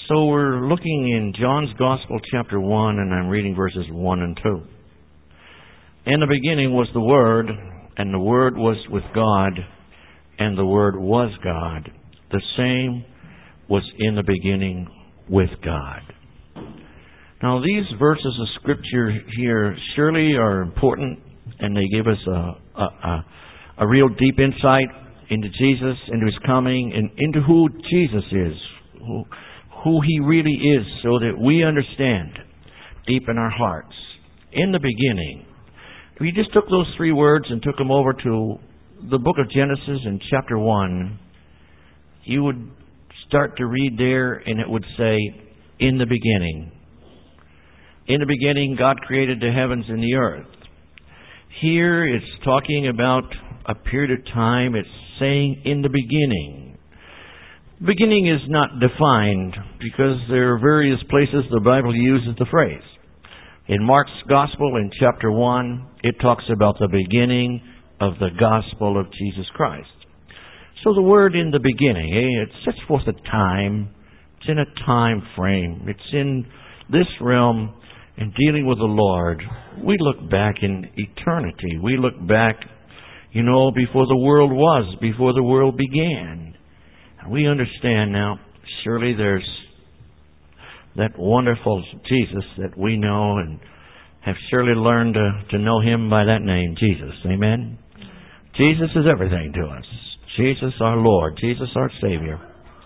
So we're looking in John's Gospel, chapter 1, and I'm reading verses 1 and 2. In the beginning was the Word, and the Word was with God, and the Word was God. The same was in the beginning with God. Now, these verses of Scripture here surely are important, and they give us a real deep insight into Jesus, into His coming, and into who Jesus is, who He really is, so that we understand deep in our hearts. In the beginning, if you just took those three words and took them over to the book of Genesis in chapter 1, you would start to read there, and it would say, in the beginning. In the beginning, God created the heavens and the earth. Here, it's talking about a period of time. It's saying in the beginning. Beginning is not defined because there are various places the Bible uses the phrase. In Mark's Gospel, in chapter 1, it talks about the beginning of the gospel of Jesus Christ. So the word in the beginning, it sets forth a time. It's in a time frame. It's in this realm. In dealing with the Lord, we look back in eternity. We look back, before the world was, before the world began. And we understand now, surely there's that wonderful Jesus that we know and have surely learned to know Him by that name, Jesus. Amen? Jesus is everything to us. Jesus our Lord. Jesus our Savior.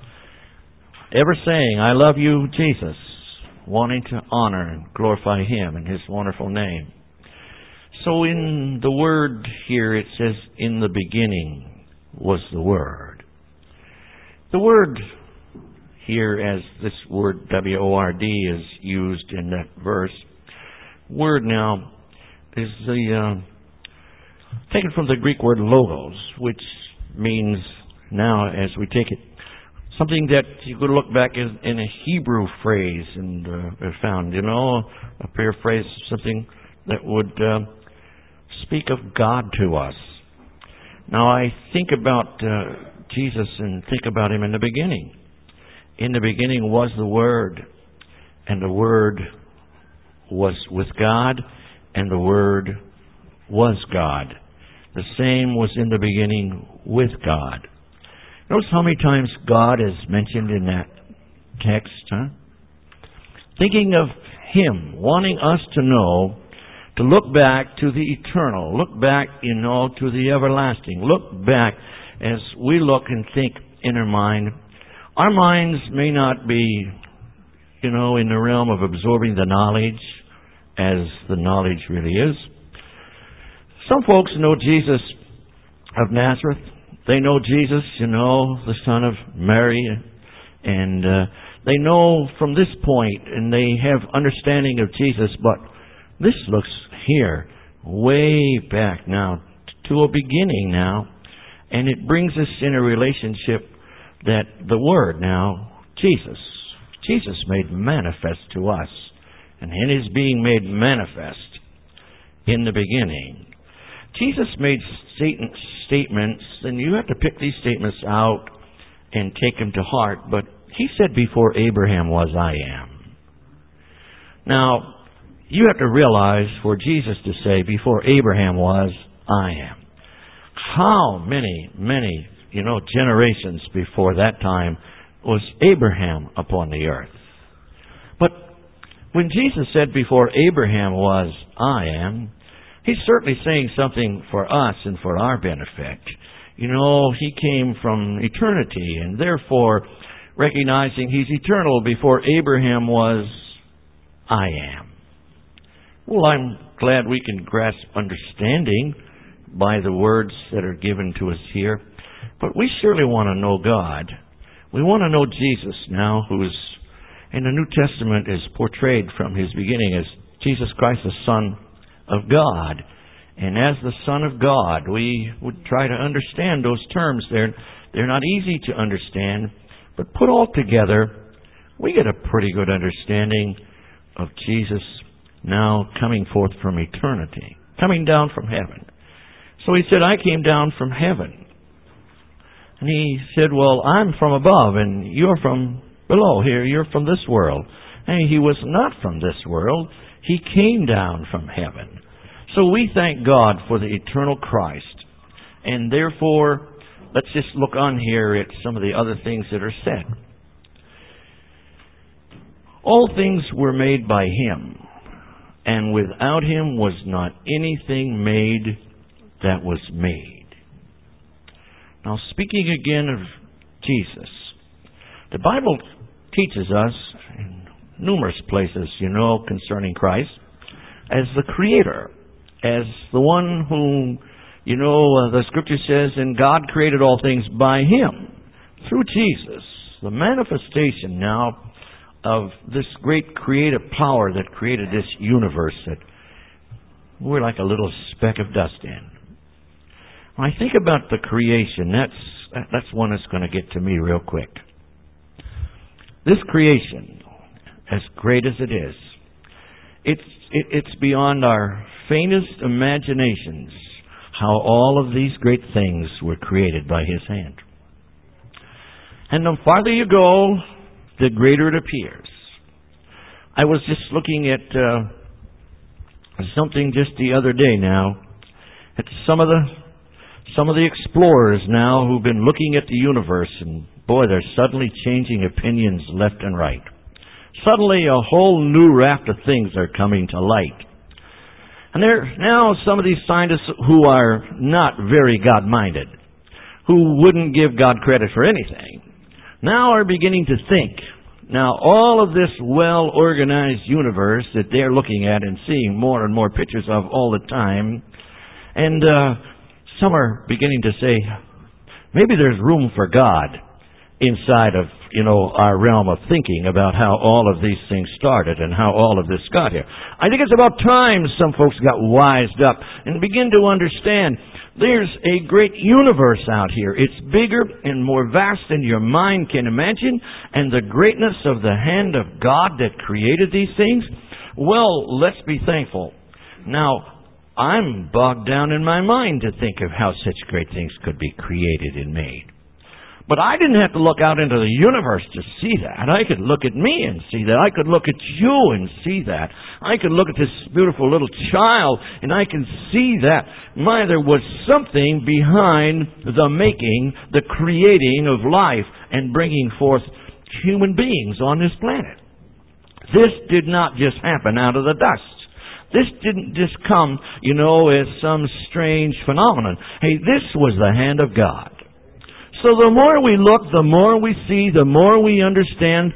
Ever saying, I love you, Jesus, wanting to honor and glorify Him in His wonderful name. So in the word here it says, in the beginning was the Word. The word here, as this word W-O-R-D is used in that verse, word now is taken from the Greek word logos, which means now, as we take it, something that you could look back in a Hebrew phrase and found, a paraphrase, something that would speak of God to us. Now, I think about Jesus and think about Him in the beginning. In the beginning was the Word, and the Word was with God, and the Word was God. The same was in the beginning with God. Notice how many times God is mentioned in that text, huh? Thinking of Him, wanting us to know, to look back to the eternal, look back, to the everlasting, look back as we look and think in our mind. Our minds may not be, in the realm of absorbing the knowledge as the knowledge really is. Some folks know Jesus of Nazareth. They know Jesus, the son of Mary, and they know from this point, and they have understanding of Jesus, but this looks here, way back now, to a beginning now, and it brings us in a relationship that the Word now, Jesus made manifest to us, and in His being made manifest in the beginning. Jesus made statements, and you have to pick these statements out and take them to heart, but He said, before Abraham was, I am. Now, you have to realize for Jesus to say, before Abraham was, I am. How many, generations before that time was Abraham upon the earth? But when Jesus said, before Abraham was, I am, He's certainly saying something for us and for our benefit. He came from eternity, and therefore, recognizing He's eternal, before Abraham was, I am. Well, I'm glad we can grasp understanding by the words that are given to us here. But we surely want to know God. We want to know Jesus now, who is in the New Testament is portrayed from His beginning as Jesus Christ, the Son of God. And as the Son of God, we would try to understand those terms. They're not easy to understand, but put all together, we get a pretty good understanding of Jesus now coming forth from eternity, coming down from heaven. So He said, I came down from heaven. And He said, well, I'm from above and you're from below here. You're from this world. Hey, he was not from this world. He came down from heaven. So we thank God for the eternal Christ. And therefore, let's just look on here at some of the other things that are said. All things were made by Him, and without Him was not anything made that was made. Now, speaking again of Jesus, the Bible teaches us in numerous places, concerning Christ, as the Creator, as the one whom, the Scripture says, and God created all things by Him, through Jesus, the manifestation now of this great creative power that created this universe that we're like a little speck of dust in. When I think about the creation, that's one that's going to get to me real quick. This creation, as great as it is, it's beyond our faintest imaginations how all of these great things were created by His hand. And the farther you go, the greater it appears. I was just looking at something just the other day now, at some of the explorers now who've been looking at the universe, and boy, they're suddenly changing opinions left and right. Suddenly a whole new raft of things are coming to light. And there are now some of these scientists who are not very God-minded, who wouldn't give God credit for anything, now are beginning to think. Now, all of this well-organized universe that they're looking at and seeing more and more pictures of all the time, and some are beginning to say, maybe there's room for God inside of, our realm of thinking about how all of these things started and how all of this got here. I think it's about time some folks got wised up and begin to understand there's a great universe out here. It's bigger and more vast than your mind can imagine. And the greatness of the hand of God that created these things, well, let's be thankful. Now, I'm bogged down in my mind to think of how such great things could be created and made. But I didn't have to look out into the universe to see that. I could look at me and see that. I could look at you and see that. I could look at this beautiful little child and I can see that. There was something behind the making, the creating of life and bringing forth human beings on this planet. This did not just happen out of the dust. This didn't just come, as some strange phenomenon. Hey, this was the hand of God. So the more we look, the more we see, the more we understand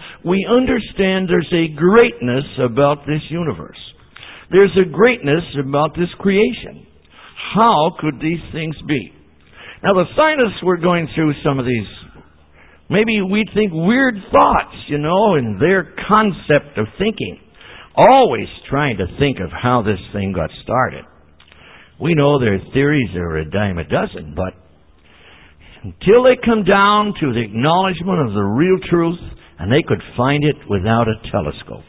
there's a greatness about this universe. There's a greatness about this creation. How could these things be? Now the scientists were going through some of these, maybe we'd think weird thoughts, in their concept of thinking. Always trying to think of how this thing got started. We know their theories are a dime a dozen, but until they come down to the acknowledgement of the real truth, and they could find it without a telescope.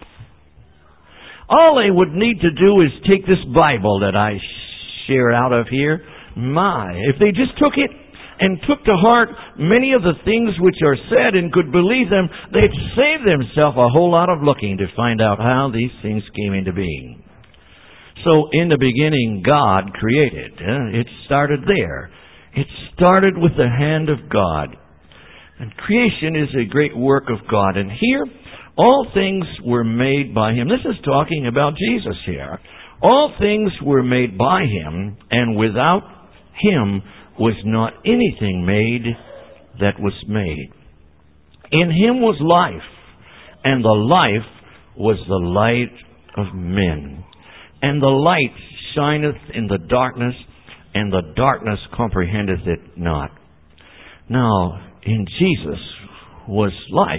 All they would need to do is take this Bible that I share out of here. If they just took it and took to heart many of the things which are said and could believe them, they'd save themselves a whole lot of looking to find out how these things came into being. So in the beginning, God created. It started there. It started with the hand of God. And creation is a great work of God. And here, all things were made by Him. This is talking about Jesus here. All things were made by Him, and without Him was not anything made that was made. In Him was life, and the life was the light of men. And the light shineth in the darkness, and the darkness comprehendeth it not. Now, in Jesus was life.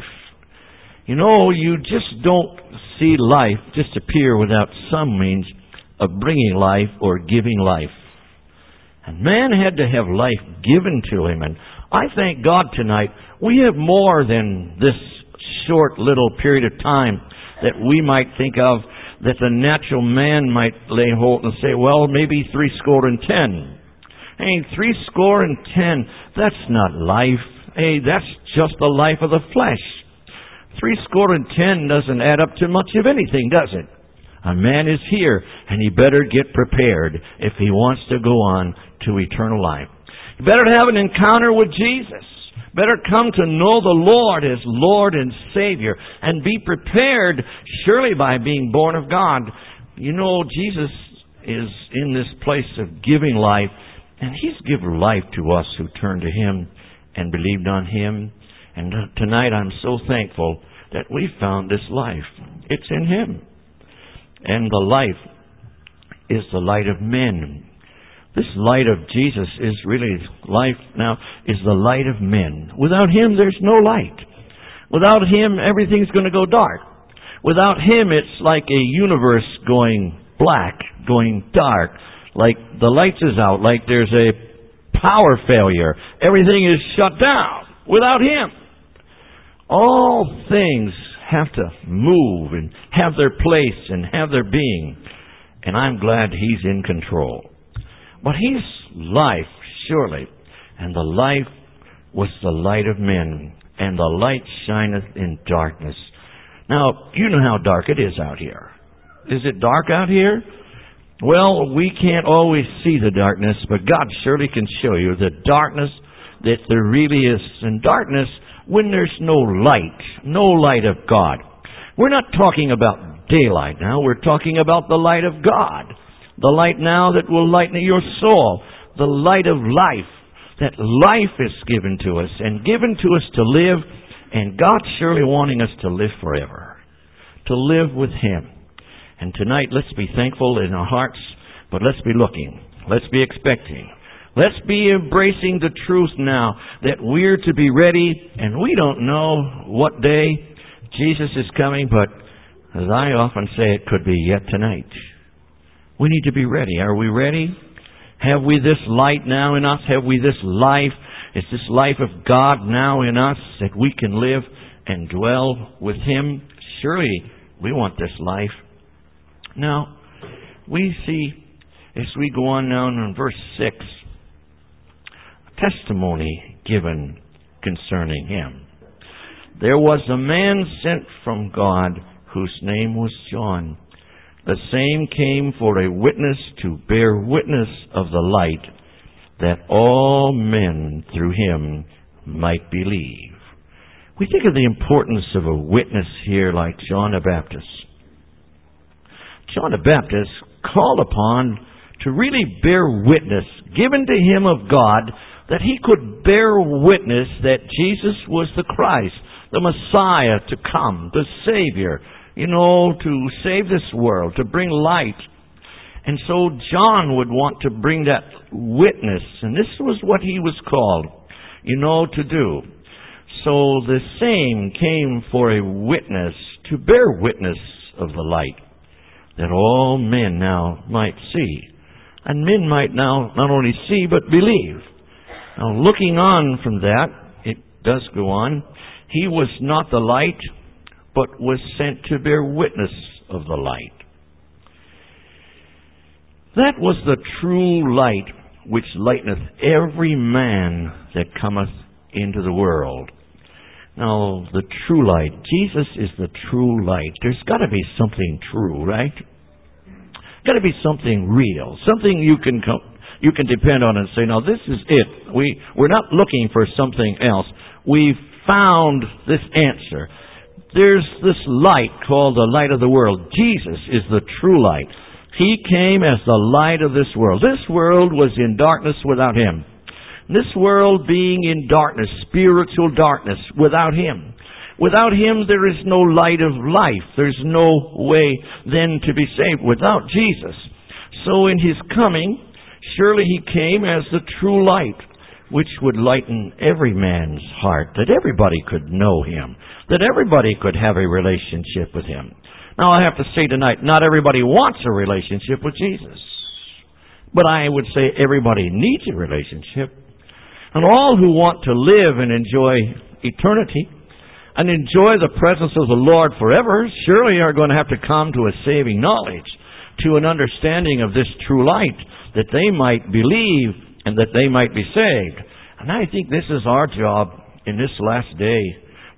You just don't see life just appear without some means of bringing life or giving life. And man had to have life given to him. And I thank God tonight we have more than this short little period of time that we might think of, that the natural man might lay hold and say, well, maybe 70. Hey, 70, that's not life. Hey, that's just the life of the flesh. 70 doesn't add up to much of anything, does it? A man is here, and he better get prepared if he wants to go on to eternal life. He better have an encounter with Jesus. Better come to know the Lord as Lord and Savior, and be prepared, surely by being born of God. You know, Jesus is in this place of giving life, and He's given life to us who turn to Him and believed on Him. And tonight I'm so thankful that we found this life. It's in Him. And the life is the light of men. This light of Jesus is really life now, is the light of men. Without Him, there's no light. Without Him, everything's going to go dark. Without Him, it's like a universe going black, going dark, like the lights is out, like there's a power failure. Everything is shut down. Without Him, all things have to move and have their place and have their being. And I'm glad He's in control. But He's life, surely. And the life was the light of men. And the light shineth in darkness. Now, you know how dark it is out here. Is it dark out here? Well, we can't always see the darkness, but God surely can show you the darkness that there really is. And darkness when there's no light of God. We're not talking about daylight now. We're talking about the light of God. The light now that will lighten your soul. The light of life. That life is given to us and given to us to live. And God's surely wanting us to live forever. To live with Him. And tonight, let's be thankful in our hearts. But let's be looking. Let's be expecting. Let's be embracing the truth now that we're to be ready. And we don't know what day Jesus is coming. But as I often say, it could be yet tonight. We need to be ready. Are we ready? Have we this light now in us? Have we this life? Is this life of God now in us that we can live and dwell with Him? Surely we want this life. Now, we see, as we go on now in verse 6, a testimony given concerning Him. There was a man sent from God whose name was John. The same came for a witness to bear witness of the light, that all men through him might believe. We think of the importance of a witness here like John the Baptist. John the Baptist called upon to really bear witness, given to him of God, that he could bear witness that Jesus was the Christ, the Messiah to come, the Savior, to save this world, to bring light. And so John would want to bring that witness, and this was what he was called, to do. So the same came for a witness, to bear witness of the light, that all men now might see. And men might now not only see, but believe. Now, looking on from that, it does go on. He was not the light, but was sent to bear witness of the light. That was the true light which lighteneth every man that cometh into the world. Now, the true light. Jesus is the true light. There's got to be something true, right? Got to be something real, something you can depend on and say, "Now this is it." We're not looking for something else. We've found this answer. There's this light called the light of the world. Jesus is the true light. He came as the light of this world. This world was in darkness without Him. This world being in darkness, spiritual darkness, without Him. Without Him, there is no light of life. There's no way then to be saved without Jesus. So in His coming, surely He came as the true light, which would lighten every man's heart, that everybody could know Him, that everybody could have a relationship with Him. Now, I have to say tonight, not everybody wants a relationship with Jesus. But I would say everybody needs a relationship. And all who want to live and enjoy eternity and enjoy the presence of the Lord forever surely are going to have to come to a saving knowledge, to an understanding of this true light, that they might believe and that they might be saved. And I think this is our job in this last day.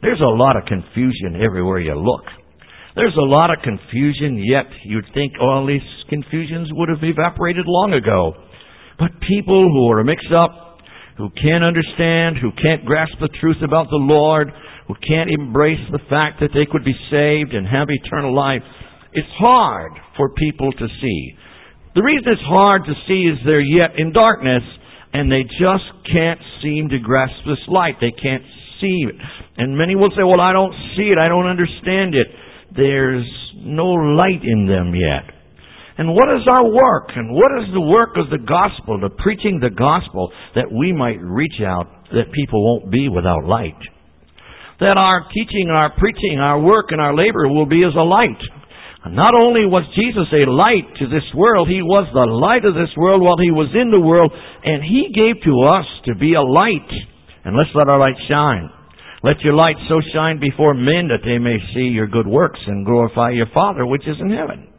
There's a lot of confusion everywhere you look. There's a lot of confusion, yet you'd think all these confusions would have evaporated long ago. But people who are mixed up, who can't understand, who can't grasp the truth about the Lord, who can't embrace the fact that they could be saved and have eternal life, it's hard for people to see. The reason it's hard to see is they're yet in darkness, and they just can't seem to grasp this light. They can't see it. And many will say, well, I don't see it, I don't understand it. There's no light in them yet. And what is our work? And what is the work of the gospel, the preaching the gospel, that we might reach out, that people won't be without light? That our teaching, our preaching, our work, and our labor will be as a light. And not only was Jesus a light to this world, He was the light of this world while He was in the world, and He gave to us to be a light. And let's let our light shine. Let your light so shine before men that they may see your good works and glorify your Father which is in heaven.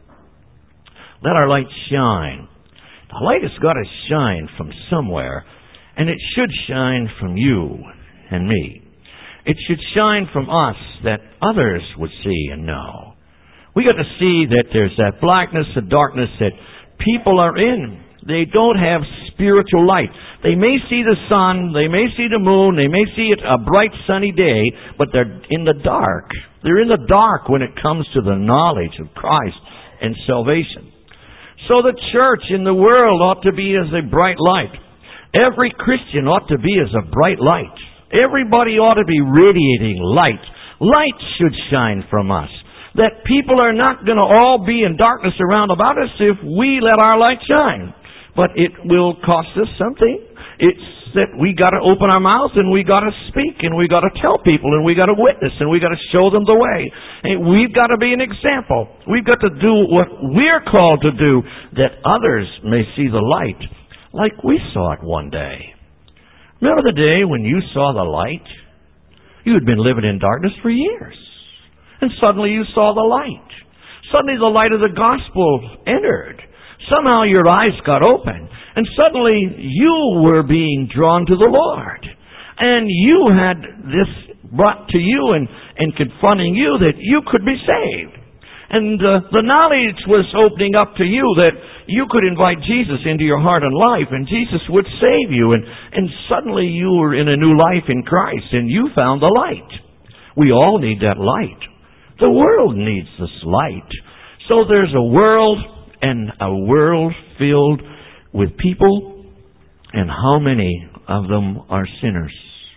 Let our light shine. The light has got to shine from somewhere, and it should shine from you and me. It should shine from us that others would see and know. We got to see that there's that blackness, the darkness that people are in. They don't have spiritual light. They may see the sun, they may see the moon, they may see it a bright sunny day, but they're in the dark. They're in the dark when it comes to the knowledge of Christ and salvation. So the church in the world ought to be as a bright light. Every Christian ought to be as a bright light. Everybody ought to be radiating light. Light should shine from us. That people are not going to all be in darkness around about us if we let our light shine. But it will cost us something. It's that we got to open our mouths and we got to speak and we got to tell people and we got to witness and we got to show them the way. And we've got to be an example. We've got to do what we're called to do that others may see the light like we saw it one day. Remember the day when you saw the light? You had been living in darkness for years. And suddenly you saw the light. Suddenly the light of the gospel entered. Somehow your eyes got open. And suddenly you were being drawn to the Lord. And you had this brought to you and confronting you that you could be saved. And the knowledge was opening up to you that you could invite Jesus into your heart and life, and Jesus would save you. And suddenly you were in a new life in Christ, and you found the light. We all need that light. The world needs this light. So there's a world, and a world filled with people, and how many of them are sinners?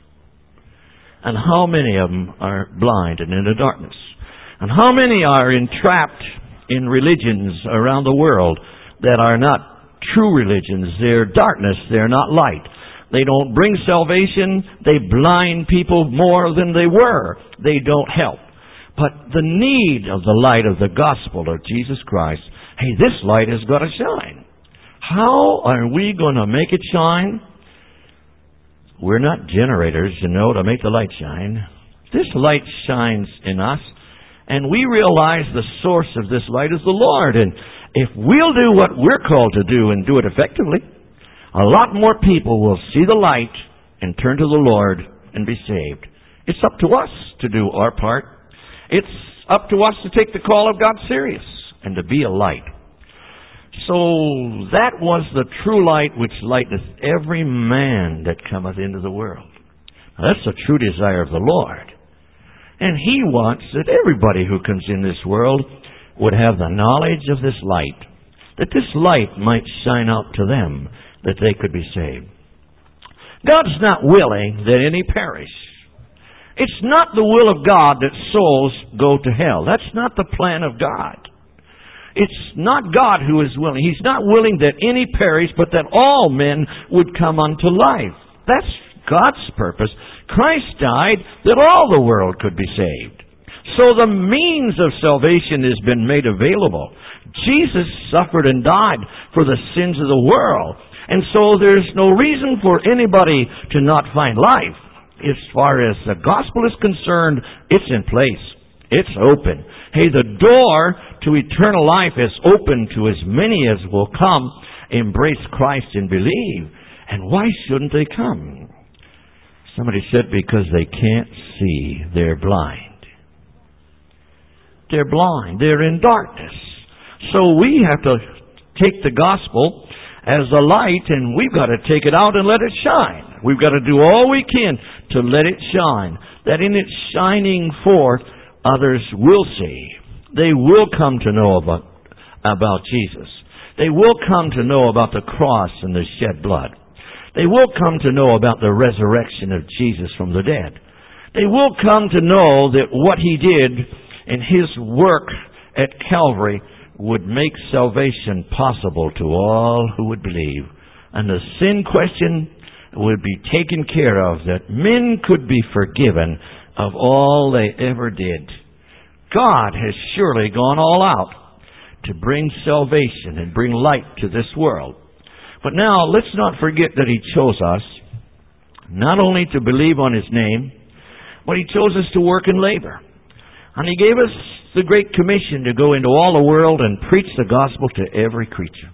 And how many of them are blind and in the darkness? And how many are entrapped in religions around the world that are not true religions? They're darkness, they're not light. They don't bring salvation, they blind people more than they were. They don't help. But the need of the light of the gospel of Jesus Christ, hey, this light has got to shine. How are we going to make it shine? We're not generators, to make the light shine. This light shines in us, and we realize the source of this light is the Lord. And if we'll do what we're called to do and do it effectively, a lot more people will see the light and turn to the Lord and be saved. It's up to us to do our part. It's up to us to take the call of God serious and to be a light. So that was the true light which lighteth every man that cometh into the world. Now, that's the true desire of the Lord. And He wants that everybody who comes in this world would have the knowledge of this light, that this light might shine out to them, that they could be saved. God's not willing that any perish. It's not the will of God that souls go to hell. That's not the plan of God. It's not God who is willing. He's not willing that any perish, but that all men would come unto life. That's God's purpose. Christ died that all the world could be saved. So the means of salvation has been made available. Jesus suffered and died for the sins of the world. And so there's no reason for anybody to not find life. As far as the gospel is concerned, it's in place. It's open. Hey, the door to eternal life is open to as many as will come, embrace Christ and believe. And why shouldn't they come? Somebody said because they can't see, they're blind. They're blind. They're in darkness. So we have to take the gospel as a light, and we've got to take it out and let it shine. We've got to do all we can to let it shine, that in its shining forth, others will see. They will come to know about Jesus. They will come to know about the cross and the shed blood. They will come to know about the resurrection of Jesus from the dead. They will come to know that what He did in His work at Calvary would make salvation possible to all who would believe. And the sin question would be taken care of, that men could be forgiven of all they ever did. God has surely gone all out to bring salvation and bring light to this world. But now, let's not forget that He chose us, not only to believe on His name, but He chose us to work and labor. And He gave us the Great Commission to go into all the world and preach the gospel to every creature.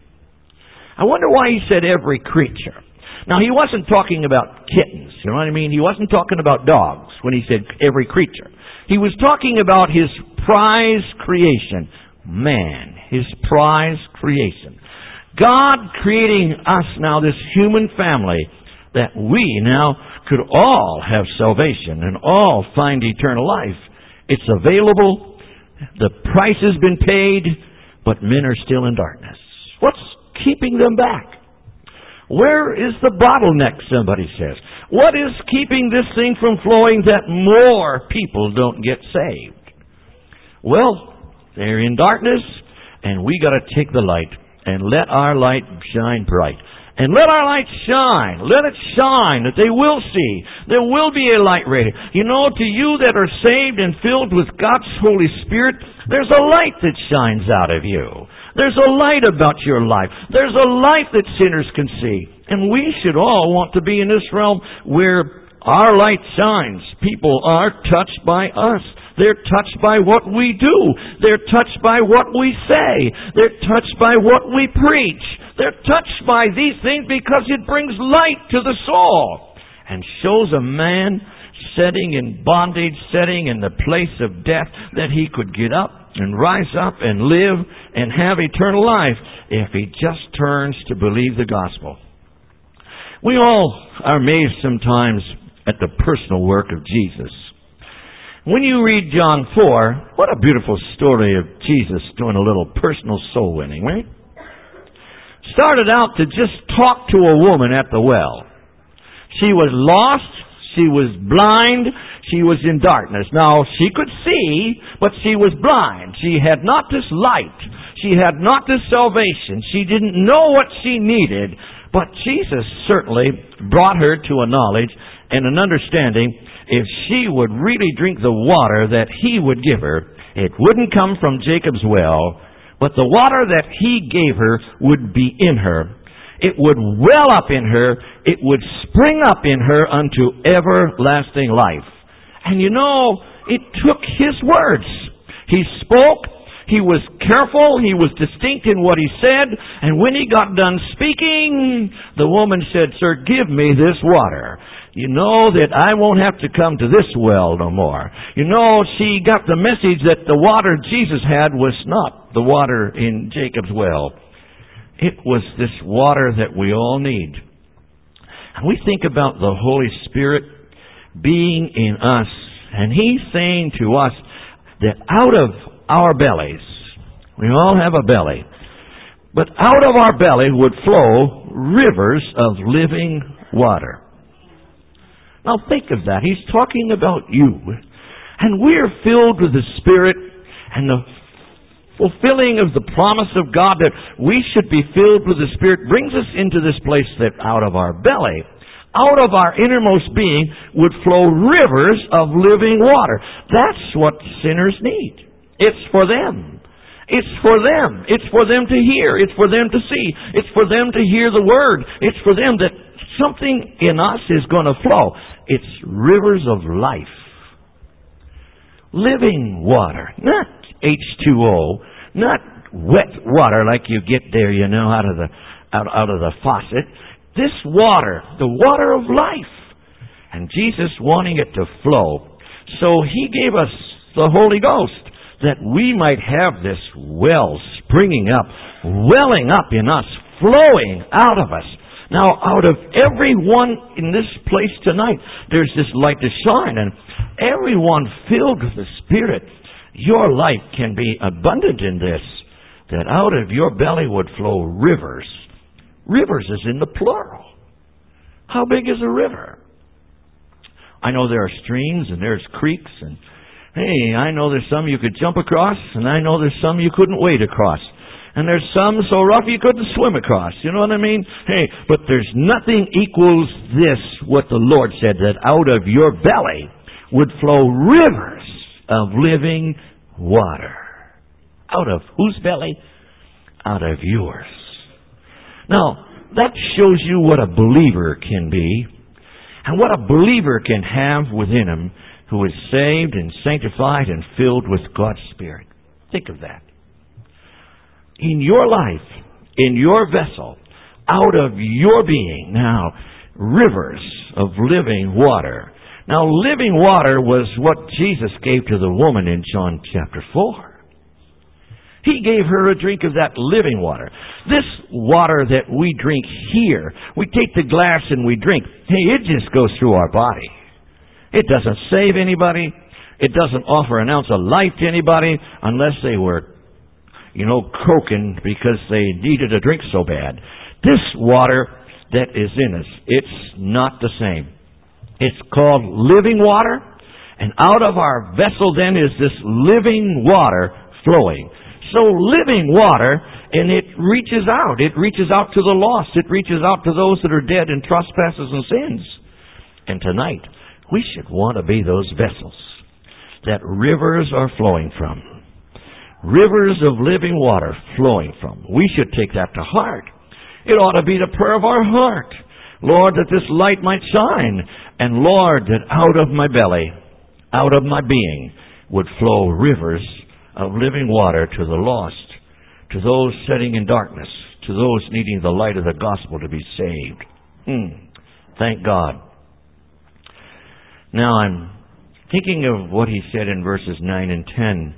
I wonder why He said every creature. Now, He wasn't talking about kittens, you know what I mean? He wasn't talking about dogs when He said every creature. He was talking about His prize creation, man, His prize creation. God creating us now, this human family, that we now could all have salvation and all find eternal life. It's available. The price has been paid, but men are still in darkness. What's keeping them back? Where is the bottleneck, somebody says? What is keeping this thing from flowing that more people don't get saved? Well, they're in darkness, and we got to take the light and let our light shine bright. And let our light shine. Let it shine that they will see. There will be a light ready. You know, to you that are saved and filled with God's Holy Spirit, there's a light that shines out of you. There's a light about your life. There's a light that sinners can see. And we should all want to be in this realm where our light shines. People are touched by us. They're touched by what we do. They're touched by what we say. They're touched by what we preach. They're touched by these things because it brings light to the soul and shows a man sitting in bondage, sitting in the place of death, that he could get up and rise up and live and have eternal life if he just turns to believe the gospel. We all are amazed sometimes at the personal work of Jesus. When you read John 4, what a beautiful story of Jesus doing a little personal soul winning, right? Started out to just talk to a woman at the well. She was lost, she was blind, she was in darkness. Now, she could see, but she was blind. She had not this light. She had not this salvation. She didn't know what she needed, but Jesus certainly brought her to a knowledge and an understanding. If she would really drink the water that He would give her, it wouldn't come from Jacob's well, but the water that He gave her would be in her. It would well up in her. It would spring up in her unto everlasting life. And you know, it took His words. He spoke. He was careful. He was distinct in what He said. And when He got done speaking, the woman said, "Sir, give me this water. You know that I won't have to come to this well no more." You know, she got the message that the water Jesus had was not the water in Jacob's well. It was this water that we all need. And we think about the Holy Spirit being in us, and He's saying to us that out of our bellies, we all have a belly, but out of our belly would flow rivers of living water. Now think of that. He's talking about you. And we're filled with the Spirit, and the fulfilling of the promise of God that we should be filled with the Spirit brings us into this place that out of our belly, out of our innermost being, would flow rivers of living water. That's what sinners need. It's for them. It's for them. It's for them to hear. It's for them to see. It's for them to hear the Word. It's for them that something in us is going to flow. It's rivers of life. Living water. Not H2O. Not wet water like you get there, you know, out of the faucet. This water, the water of life. And Jesus wanting it to flow. So He gave us the Holy Ghost that we might have this well springing up, welling up in us, flowing out of us. Now, out of everyone in this place tonight, there's this light to shine, and everyone filled with the Spirit, your life can be abundant in this, that out of your belly would flow rivers. Rivers is in the plural. How big is a river? I know there are streams and there's creeks, and hey, I know there's some you could jump across, and I know there's some you couldn't wade across. And there's some so rough you couldn't swim across. You know what I mean? Hey, but there's nothing equals this, what the Lord said, that out of your belly would flow rivers of living water. Out of whose belly? Out of yours. Now, that shows you what a believer can be, and what a believer can have within him who is saved and sanctified and filled with God's Spirit. Think of that. In your life, in your vessel, out of your being, now, rivers of living water. Now, living water was what Jesus gave to the woman in John chapter 4. He gave her a drink of that living water. This water that we drink here, we take the glass and we drink. Hey, it just goes through our body. It doesn't save anybody. It doesn't offer an ounce of life to anybody unless they were, croaking because they needed a drink so bad. This water that is in us, it's not the same. It's called living water, and out of our vessel then is this living water flowing. So living water, and it reaches out. It reaches out to the lost. It reaches out to those that are dead in trespasses and sins. And tonight, we should want to be those vessels that rivers are flowing from. Rivers of living water flowing from. We should take that to heart. It ought to be the prayer of our heart. Lord, that this light might shine. And Lord, that out of my belly, out of my being, would flow rivers of living water to the lost, to those sitting in darkness, to those needing the light of the gospel to be saved. Thank God. Now I'm thinking of what He said in verses 9 and 10.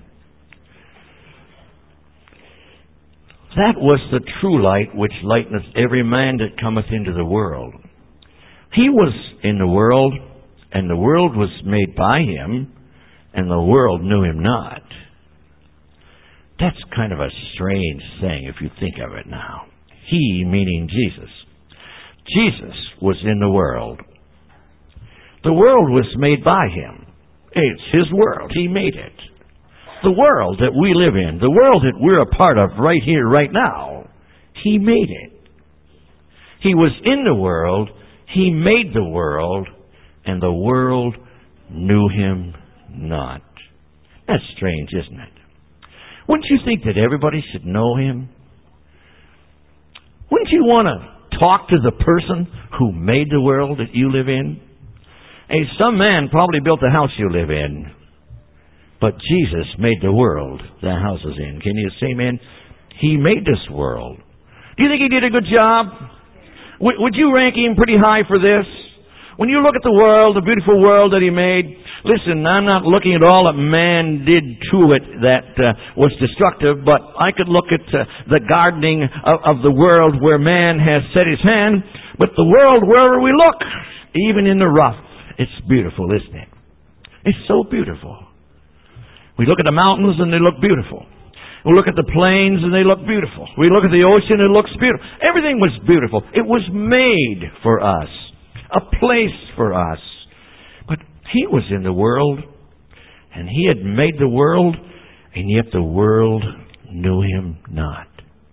That was the true light which lighteneth every man that cometh into the world. He was in the world, and the world was made by Him, and the world knew Him not. That's kind of a strange thing if you think of it now. He, meaning Jesus. Jesus was in the world. The world was made by Him. It's His world. He made it. The world that we live in, the world that we're a part of right here, right now, He made it. He was in the world, He made the world, and the world knew Him not. That's strange, isn't it? Wouldn't you think that everybody should know Him? Wouldn't you want to talk to the person who made the world that you live in? Hey, some man probably built the house you live in, but Jesus made the world the house is in. Can you say amen? He made this world. Do you think He did a good job? Would you rank Him pretty high for this? When you look at the world, the beautiful world that He made, listen, I'm not looking at all that man did to it that was destructive, but I could look at the gardening of the world where man has set his hand, but the world wherever we look, even in the rough, it's beautiful, isn't it? It's so beautiful. We look at the mountains and they look beautiful. We look at the plains and they look beautiful. We look at the ocean and it looks beautiful. Everything was beautiful. It was made for us. A place for us. But He was in the world, and He had made the world, and yet the world knew Him not.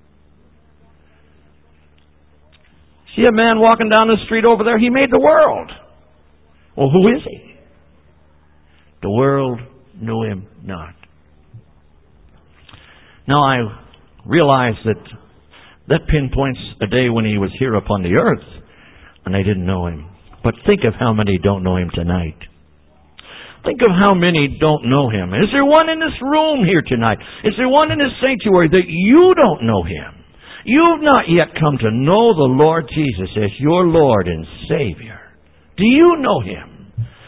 See a man walking down the street over there? He made the world. Well, who is He? The world knew Him not. Now I realize that pinpoints a day when He was here upon the earth, and they didn't know Him. But think of how many don't know Him tonight. Think of how many don't know Him. Is there one in this room here tonight? Is there one in this sanctuary that you don't know Him? You've not yet come to know the Lord Jesus as your Lord and Savior. Do you know Him?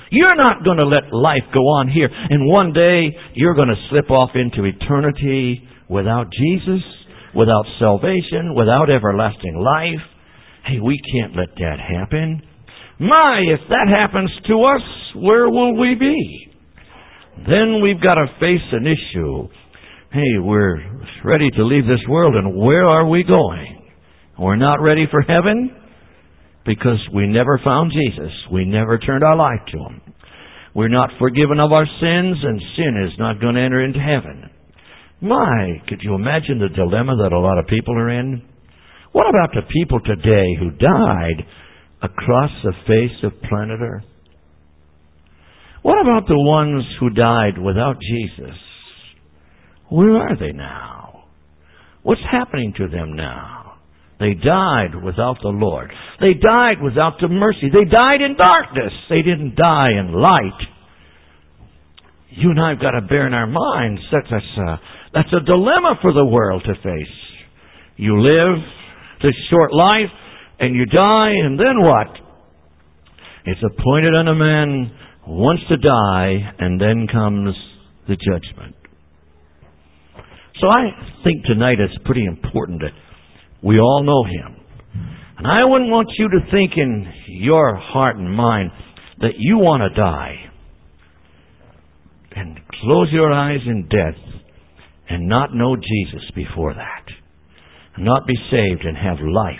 You're not going to let life go on here, and one day you're going to slip off into eternity without Jesus, without salvation, without everlasting life. Hey, we can't let that happen. My, if that happens to us, where will we be? Then we've got to face an issue. Hey, we're ready to leave this world, and where are we going? We're not ready for heaven because we never found Jesus. We never turned our life to Him. We're not forgiven of our sins, and sin is not going to enter into heaven. My, could you imagine the dilemma that a lot of people are in? What about the people today who died across the face of planet Earth? What about the ones who died without Jesus? Where are they now? What's happening to them now? They died without the Lord. They died without the mercy. They died in darkness. They didn't die in light. You and I have got to bear in our minds that's a dilemma for the world to face. You live this short life and you die, and then what? It's appointed unto man once to die, and then comes the judgment. So I think tonight it's pretty important that we all know Him. And I wouldn't want you to think in your heart and mind that you want to die and close your eyes in death and not know Jesus before that, and not be saved and have life.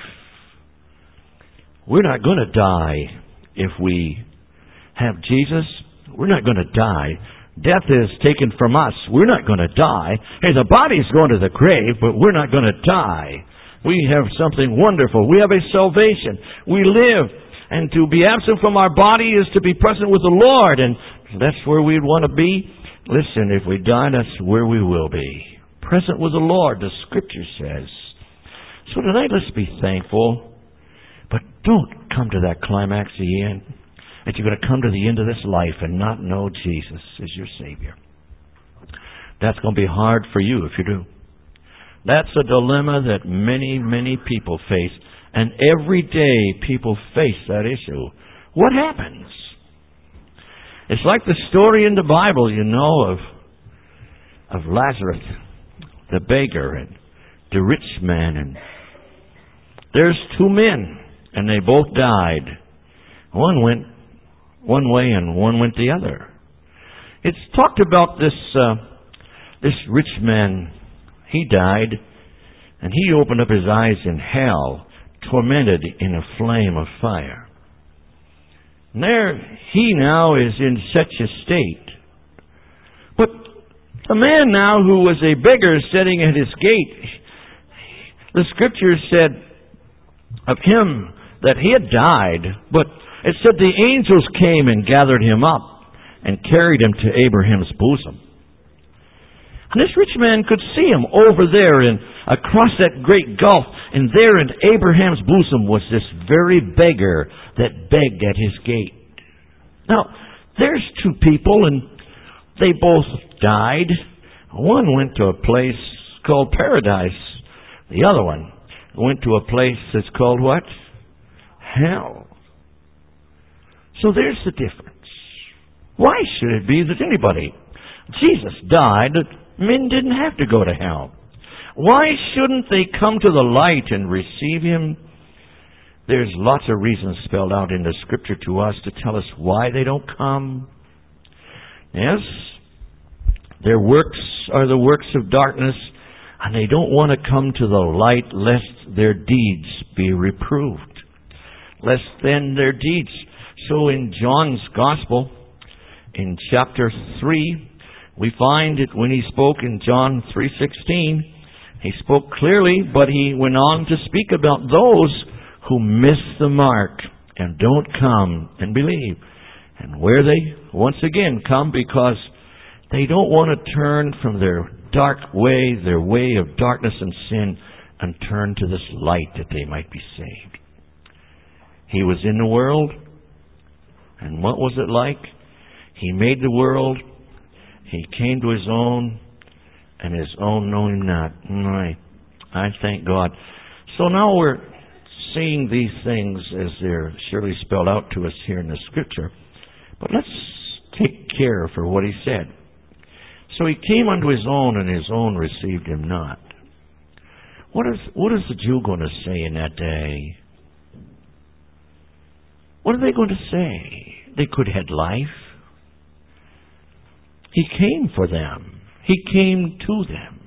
We're not going to die if we have Jesus. We're not going to die. Death is taken from us. We're not going to die. Hey, the body's going to the grave, but we're not going to die. We have something wonderful. We have a salvation. We live. And to be absent from our body is to be present with the Lord. And that's where we'd want to be. Listen, if we die, that's where we will be. Present with the Lord, the Scripture says. So tonight, let's be thankful. But don't come to that climax, the end, that you're going to come to the end of this life and not know Jesus as your Savior. That's going to be hard for you if you do. That's a dilemma that many, many people face. And every day people face that issue. What happens? It's like the story in the Bible, you know, of Lazarus, the beggar, and the rich man. And there's two men, and they both died. One went one way and one went the other. It's talked about this rich man. He died, and he opened up his eyes in hell, tormented in a flame of fire. And there he now is in such a state. But the man now who was a beggar sitting at his gate, the Scripture said of him that he had died, but it said the angels came and gathered him up and carried him to Abraham's bosom. And this rich man could see him over there and across that great gulf. And there in Abraham's bosom was this very beggar that begged at his gate. Now, there's two people and they both died. One went to a place called paradise. The other one went to a place that's called what? Hell. So there's the difference. Why should it be that anybody? Jesus died that men didn't have to go to hell. Why shouldn't they come to the light and receive Him? There's lots of reasons spelled out in the Scripture to us to tell us why they don't come. Yes, their works are the works of darkness, and they don't want to come to the light lest their deeds be reproved. Lest then their deeds. So in John's Gospel, in chapter 3, we find it when he spoke in John 3:16, he spoke clearly, but he went on to speak about those who miss the mark and don't come and believe. And where they, once again, come because they don't want to turn from their dark way, their way of darkness and sin, and turn to this light that they might be saved. He was in the world, and what was it like? He made the world. He came to His own, and His own know Him not. I thank God. So now we're seeing these things as they're surely spelled out to us here in the Scripture. But let's take care for what he said. So he came unto his own, and his own received him not. What is the Jew going to say in that day? What are they going to say? They could have had life. He came for them. He came to them.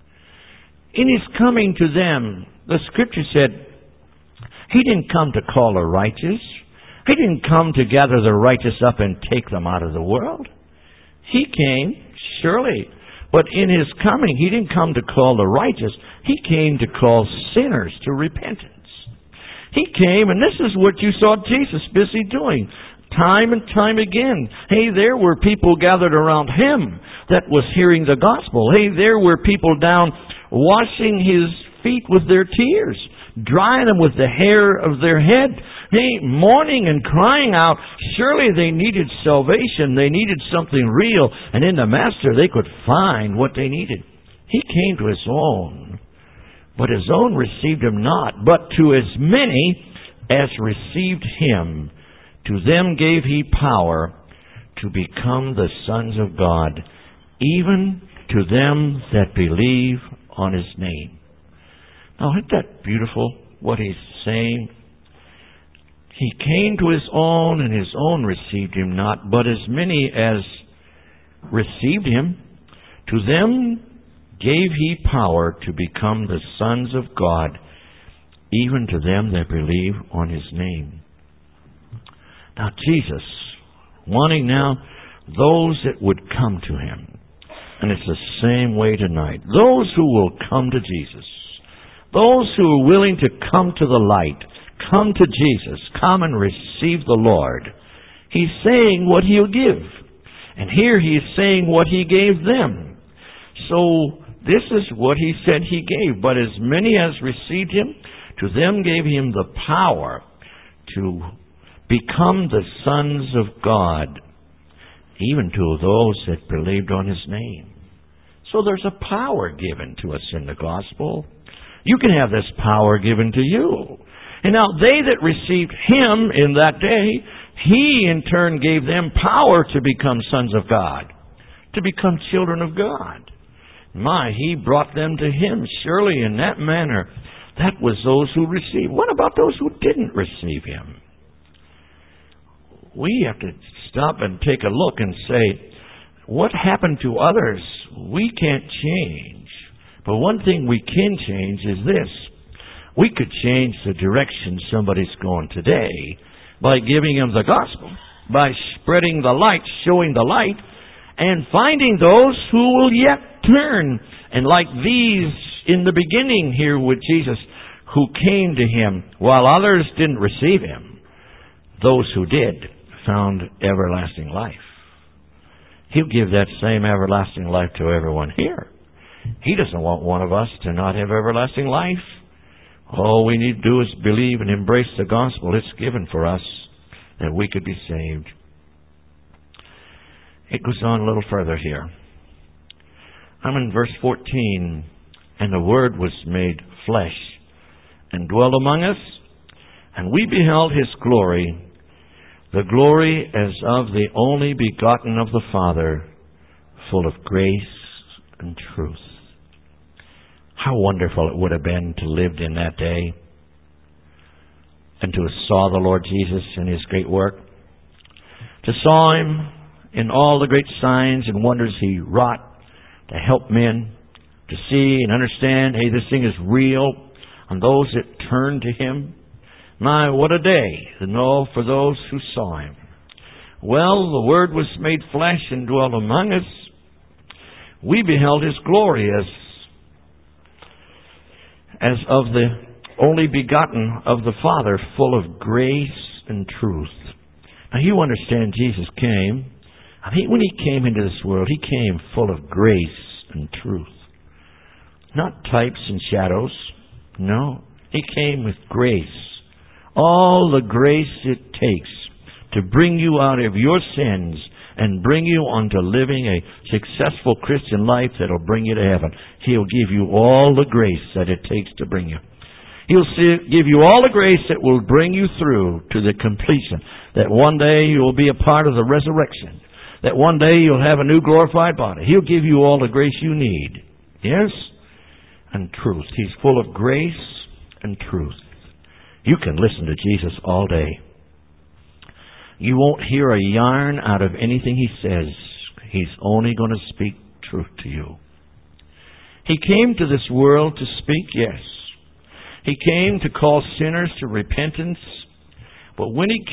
In his coming to them, the Scripture said, he didn't come to call the righteous. He didn't come to gather the righteous up and take them out of the world. He came, surely, but in his coming, he didn't come to call the righteous. He came to call sinners to repentance. He came, and this is what you saw Jesus busy doing, time and time again. Hey, there were people gathered around him that was hearing the gospel. Hey, there were people down washing his feet with their tears, drying them with the hair of their head. Hey, mourning and crying out. Surely they needed salvation. They needed something real. And in the Master, they could find what they needed. He came to his own, but his own received him not. But to as many as received him, to them gave he power to become the sons of God, even to them that believe on his name. Now, isn't that beautiful, what he's saying? He came to his own, and his own received him not. But as many as received him, to them gave he power to become the sons of God, even to them that believe on his name. Now, Jesus, wanting now those that would come to him. And it's the same way tonight. Those who will come to Jesus. Those who are willing to come to the light. Come to Jesus. Come and receive the Lord. He's saying what he'll give. And here he is saying what he gave them. So this is what he said he gave. But as many as received him, to them gave him the power to become the sons of God, even to those that believed on his name. So there's a power given to us in the gospel. You can have this power given to you. And now they that received him in that day, he in turn gave them power to become sons of God, to become children of God. He brought them to him, surely in that manner. That was those who received. What about those who didn't receive him? We have to stop and take a look and say, what happened to others, we can't change. But one thing we can change is this. We could change the direction somebody's going today by giving them the gospel, by spreading the light, showing the light, and finding those who will yet turn. And like these in the beginning here with Jesus, who came to him while others didn't receive him, those who did found everlasting life. He'll give that same everlasting life to everyone here. He doesn't want one of us to not have everlasting life. All we need to do is believe and embrace the gospel. It's given for us that we could be saved. It goes on a little further here. I'm in verse 14. And the Word was made flesh and dwelt among us, and we beheld his glory, the glory as of the only begotten of the Father, full of grace and truth. How wonderful it would have been to live in that day and to have saw the Lord Jesus in his great work, to saw him in all the great signs and wonders he wrought to help men to see and understand, hey, this thing is real, and those that turn to him. My, what a day to know for those who saw him. Well, the Word was made flesh and dwelt among us. We beheld his glory as of the only begotten of the Father, full of grace and truth. Now you understand Jesus came. When he came into this world, he came full of grace and truth. Not types and shadows. No. He came with grace. All the grace it takes to bring you out of your sins and bring you onto living a successful Christian life that'll bring you to heaven. He'll give you all the grace that it takes to bring you. He'll give you all the grace that will bring you through to the completion, that one day you will be a part of the resurrection. that one day you'll have a new glorified body. He'll give you all the grace you need. Yes? And truth. He's full of grace and truth. You can listen to Jesus all day. You won't hear a yarn out of anything He says. He's only going to speak truth to you. He came to this world to speak, yes. He came to call sinners to repentance. But when He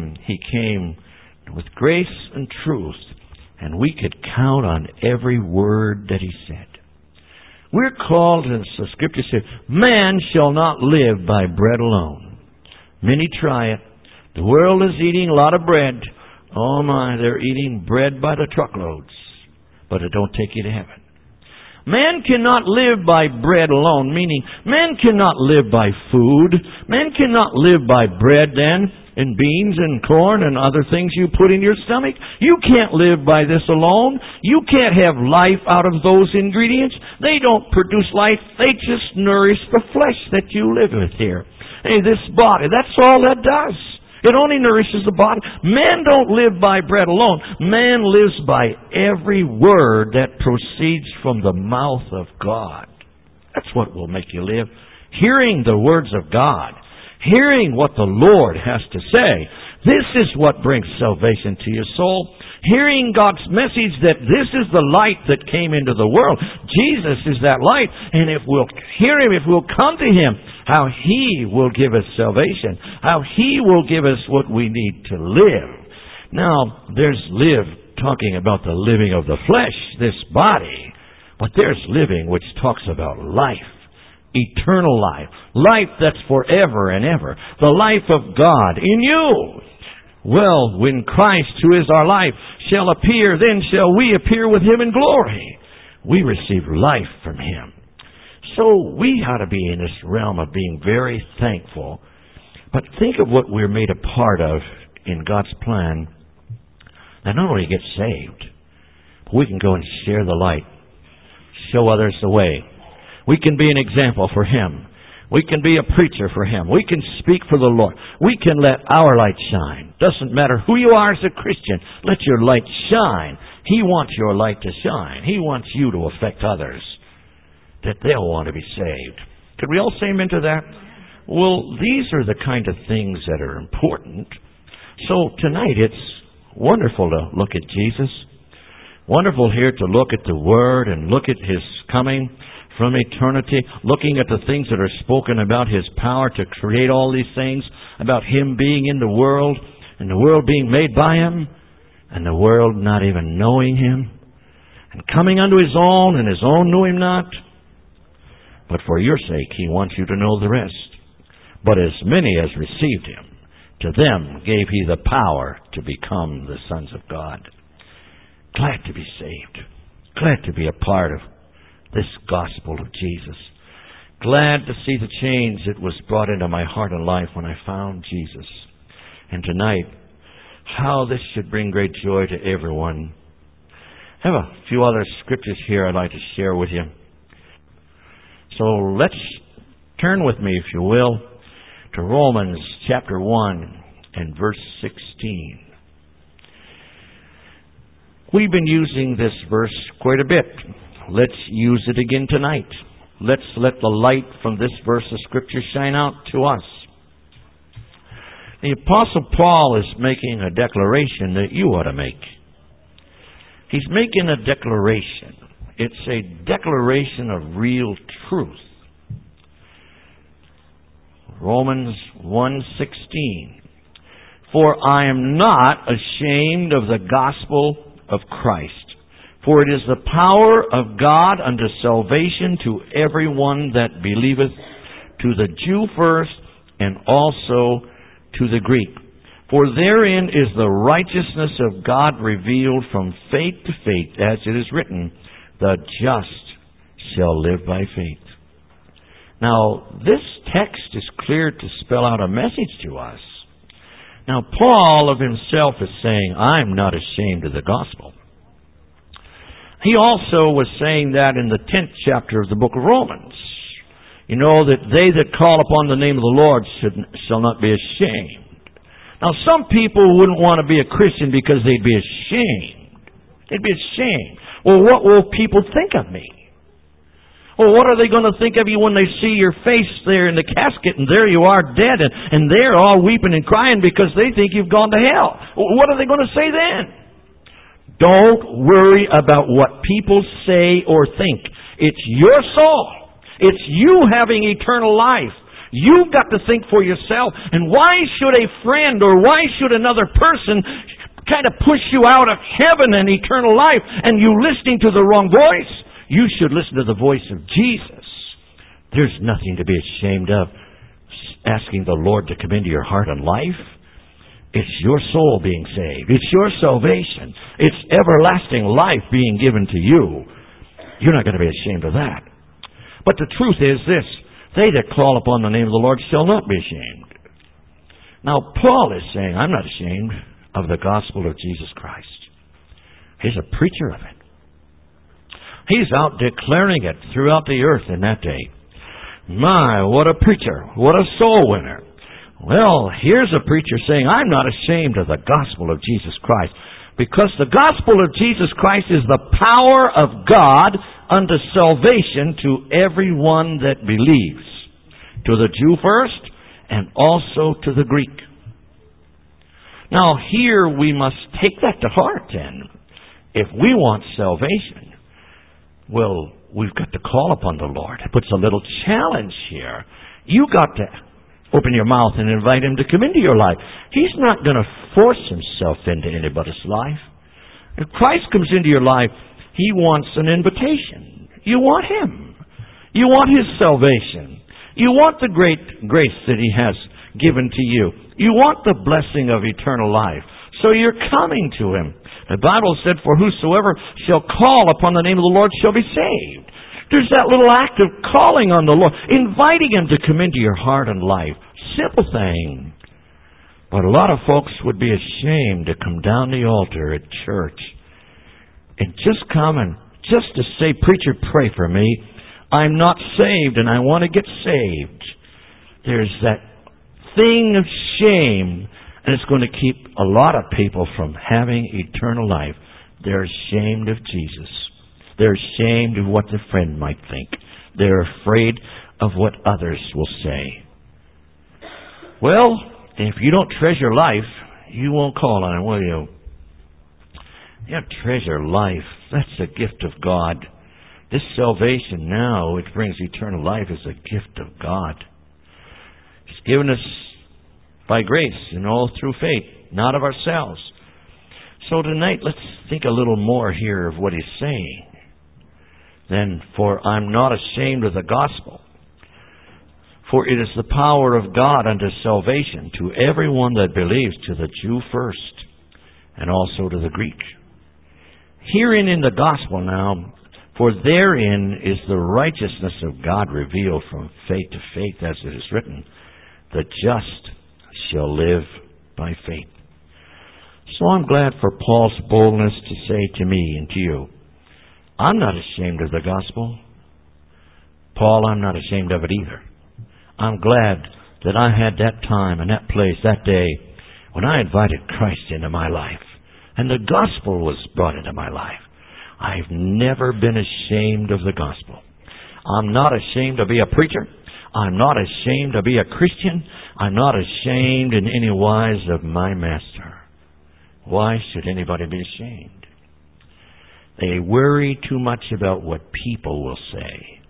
came with grace and truth, and we could count on every word that He said. We're called, as the Scripture says, man shall not live by bread alone. Many try it. The world is eating a lot of bread. Oh my, they're eating bread by the truckloads. But it don't take you to heaven. Man cannot live by bread alone, meaning man cannot live by food. Man cannot live by bread then, and beans and corn and other things you put in your stomach. You can't live by this alone. You can't have life out of those ingredients. They don't produce life. They just nourish the flesh that you live with here. Hey, this body, that's all that does. It only nourishes the body. Man don't live by bread alone. Man lives by every word that proceeds from the mouth of God. That's what will make you live. Hearing the words of God. Hearing what the Lord has to say. This is what brings salvation to your soul. Hearing God's message that this is the light that came into the world. Jesus is that light. And if we'll hear Him, if we'll come to Him, how He will give us salvation. How He will give us what we need to live. Now, there's talking about the living of the flesh, this body. But there's living which talks about life. Eternal life. Life that's forever and ever. The life of God in you. Well, when Christ, who is our life, shall appear, then shall we appear with Him in glory. We receive life from Him. So we ought to be in this realm of being very thankful. But think of what we're made a part of in God's plan. That not only get saved, but we can go and share the light. Show others the way. We can be an example for Him. We can be a preacher for Him. We can speak for the Lord. We can let our light shine. Doesn't matter who you are as a Christian. Let your light shine. He wants your light to shine. He wants you to affect others, that they'll want to be saved. Could we all say amen to that? Well, these are the kind of things that are important. So tonight it's wonderful to look at Jesus. Wonderful here to look at the Word and look at His coming from eternity, looking at the things that are spoken about His power to create all these things, about Him being in the world, and the world being made by Him, and the world not even knowing Him, and coming unto His own, and His own knew Him not. But for your sake, He wants you to know the rest. But as many as received Him, to them gave He the power to become the sons of God. Glad to be saved. Glad to be a part of this gospel of Jesus. Glad to see the change that was brought into my heart and life when I found Jesus. And tonight, how this should bring great joy to everyone. I have a few other scriptures here I'd like to share with you. So let's turn with me, if you will, to Romans chapter 1 and verse 16. We've been using this verse quite a bit. Let's use it again tonight. Let's let the light from this verse of Scripture shine out to us. The Apostle Paul is making a declaration that you ought to make. He's making a declaration. It's a declaration of real truth. Romans 1:16. For I am not ashamed of the gospel of Christ. For it is the power of God unto salvation to everyone that believeth, to the Jew first, and also to the Greek. For therein is the righteousness of God revealed from faith to faith, as it is written, the just shall live by faith. Now, this text is clear to spell out a message to us. Now, Paul of himself is saying, I'm not ashamed of the gospel. He also was saying that in the 10th chapter of the book of Romans. You know, that they that call upon the name of the Lord shall not be ashamed. Now, some people wouldn't want to be a Christian because they'd be ashamed. They'd be ashamed. Well, what will people think of me? Well, what are they going to think of you when they see your face there in the casket and there you are dead and they're all weeping and crying because they think you've gone to hell? What are they going to say then? Don't worry about what people say or think. It's your soul. It's you having eternal life. You've got to think for yourself. And why should a friend or why should another person kind of push you out of heaven and eternal life and you listening to the wrong voice? You should listen to the voice of Jesus. There's nothing to be ashamed of asking the Lord to come into your heart and life. It's your soul being saved. It's your salvation. It's everlasting life being given to you. You're not going to be ashamed of that. But the truth is this: they that call upon the name of the Lord shall not be ashamed. Now, Paul is saying, I'm not ashamed of the gospel of Jesus Christ. He's a preacher of it. He's out declaring it throughout the earth in that day. My, what a preacher. What a soul winner. Well, here's a preacher saying, I'm not ashamed of the gospel of Jesus Christ, because the gospel of Jesus Christ is the power of God unto salvation to everyone that believes. To the Jew first, and also to the Greek. Now, here we must take that to heart then. If we want salvation, well, we've got to call upon the Lord. It puts a little challenge here. You got to open your mouth and invite Him to come into your life. He's not going to force Himself into anybody's life. If Christ comes into your life, He wants an invitation. You want Him. You want His salvation. You want the great grace that He has given to you. You want the blessing of eternal life. So you're coming to Him. The Bible said, for whosoever shall call upon the name of the Lord shall be saved. There's that little act of calling on the Lord, inviting Him to come into your heart and life. Simple thing. But a lot of folks would be ashamed to come down the altar at church and just come and just to say, preacher, pray for me. I'm not saved and I want to get saved. There's that thing of shame, and it's going to keep a lot of people from having eternal life. They're ashamed of Jesus. They're ashamed of what their friend might think. They're afraid of what others will say. Well, if you don't treasure life, you won't call on it, will you? You have to treasure life. That's a gift of God. This salvation now, which brings eternal life, is a gift of God. It's given us by grace and all through faith, not of ourselves. So tonight, let's think a little more here of what He's saying. Then, for I'm not ashamed of the gospel, for it is the power of God unto salvation to everyone that believes, to the Jew first, and also to the Greek. Herein in the gospel now, for therein is the righteousness of God revealed from faith to faith, as it is written, the just shall live by faith. So I'm glad for Paul's boldness to say to me and to you, I'm not ashamed of the gospel. Paul, I'm not ashamed of it either. I'm glad that I had that time and that place, that day, when I invited Christ into my life, and the gospel was brought into my life. I've never been ashamed of the gospel. I'm not ashamed to be a preacher. I'm not ashamed to be a Christian. I'm not ashamed in any wise of my master. Why should anybody be ashamed? They worry too much about what people will say.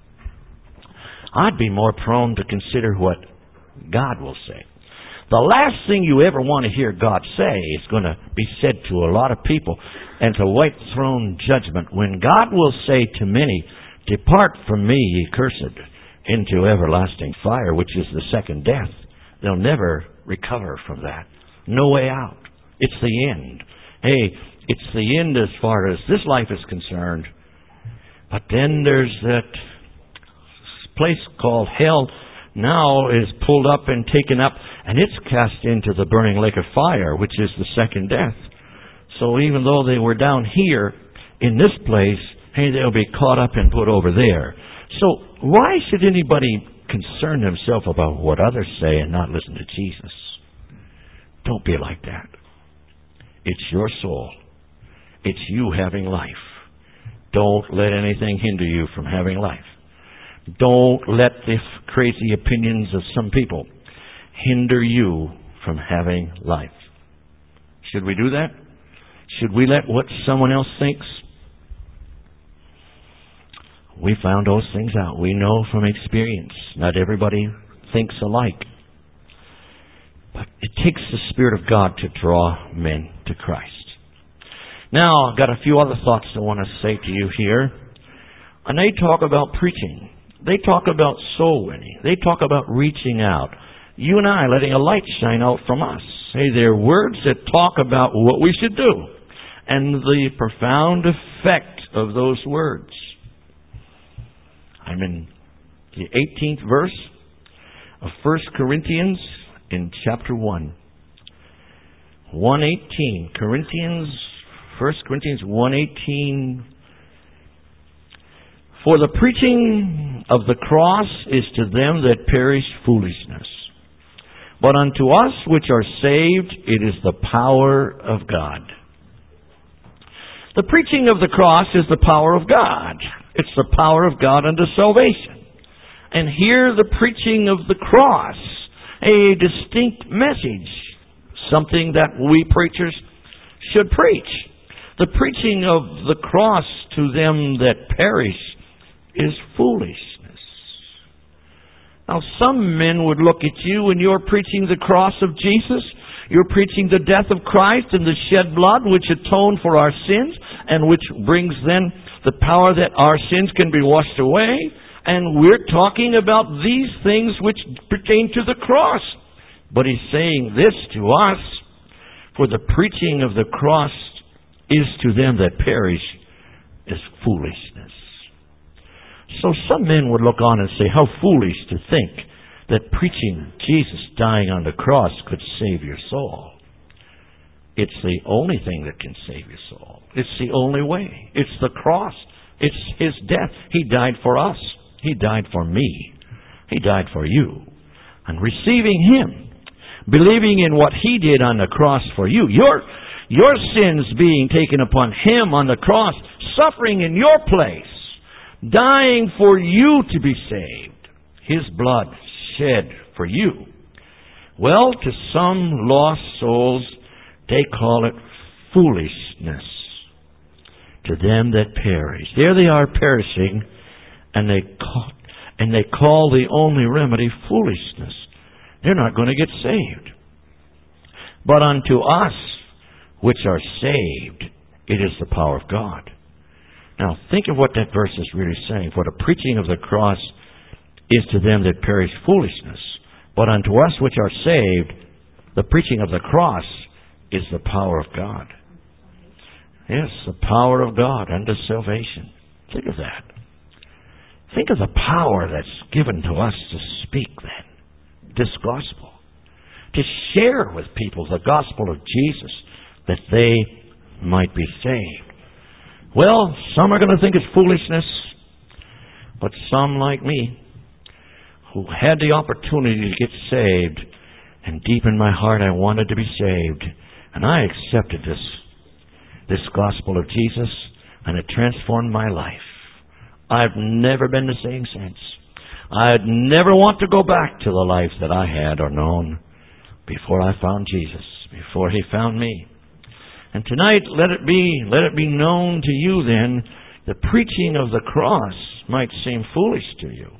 I'd be more prone to consider what God will say. The last thing you ever want to hear God say is going to be said to a lot of people, and to white throne judgment, when God will say to many, depart from me, ye cursed, into everlasting fire, which is the second death. They'll never recover from that. No way out. It's the end. Hey, it's the end as far as this life is concerned. But then there's that place called hell now is pulled up and taken up, and it's cast into the burning lake of fire, which is the second death. So even though they were down here in this place, hey, they'll be caught up and put over there. So why should anybody concern themselves about what others say and not listen to Jesus? Don't be like that. It's your soul. It's you having life. Don't let anything hinder you from having life. Don't let the crazy opinions of some people hinder you from having life. Should we do that? Should we let what someone else thinks? We found those things out. We know from experience. Not everybody thinks alike. But it takes the Spirit of God to draw men to Christ. Now, I've got a few other thoughts I want to say to you here. And they talk about preaching. They talk about soul winning. They talk about reaching out. You and I letting a light shine out from us. Hey, they're words that talk about what we should do and the profound effect of those words. I'm in the 18th verse of 1 Corinthians in chapter 1. 1:18. 1 Corinthians 1:18. For the preaching of the cross is to them that perish foolishness. But unto us which are saved, it is the power of God. The preaching of the cross is the power of God. It's the power of God unto salvation. And here the preaching of the cross, a distinct message, something that we preachers should preach. The preaching of the cross to them that perish is foolishness. Now, some men would look at you and you're preaching the cross of Jesus. You're preaching the death of Christ and the shed blood which atoned for our sins and which brings then the power that our sins can be washed away. And we're talking about these things which pertain to the cross. But he's saying this to us, for the preaching of the cross is to them that perish is foolishness. So some men would look on and say, how foolish to think that preaching Jesus dying on the cross could save your soul. It's the only thing that can save your soul. It's the only way. It's the cross. It's His death. He died for us. He died for me. He died for you. And receiving Him, believing in what He did on the cross for you, your sins being taken upon Him on the cross, suffering in your place, dying for you to be saved, His blood shed for you. Well, to some lost souls, they call it foolishness. To them that perish. There they are perishing, and they call the only remedy foolishness. They're not going to get saved. But unto us, which are saved, it is the power of God. Now, think of what that verse is really saying. For the preaching of the cross is to them that perish foolishness. But unto us which are saved, the preaching of the cross is the power of God. Yes, the power of God unto salvation. Think of that. Think of the power that's given to us to speak then, this gospel. To share with people the gospel of Jesus, that they might be saved. Well, some are going to think it's foolishness, but some like me, who had the opportunity to get saved, and deep in my heart I wanted to be saved, and I accepted this gospel of Jesus, and it transformed my life. I've never been the same since. I'd never want to go back to the life that I had or known before I found Jesus, before He found me. And tonight, let it be known to you then, the preaching of the cross might seem foolish to you.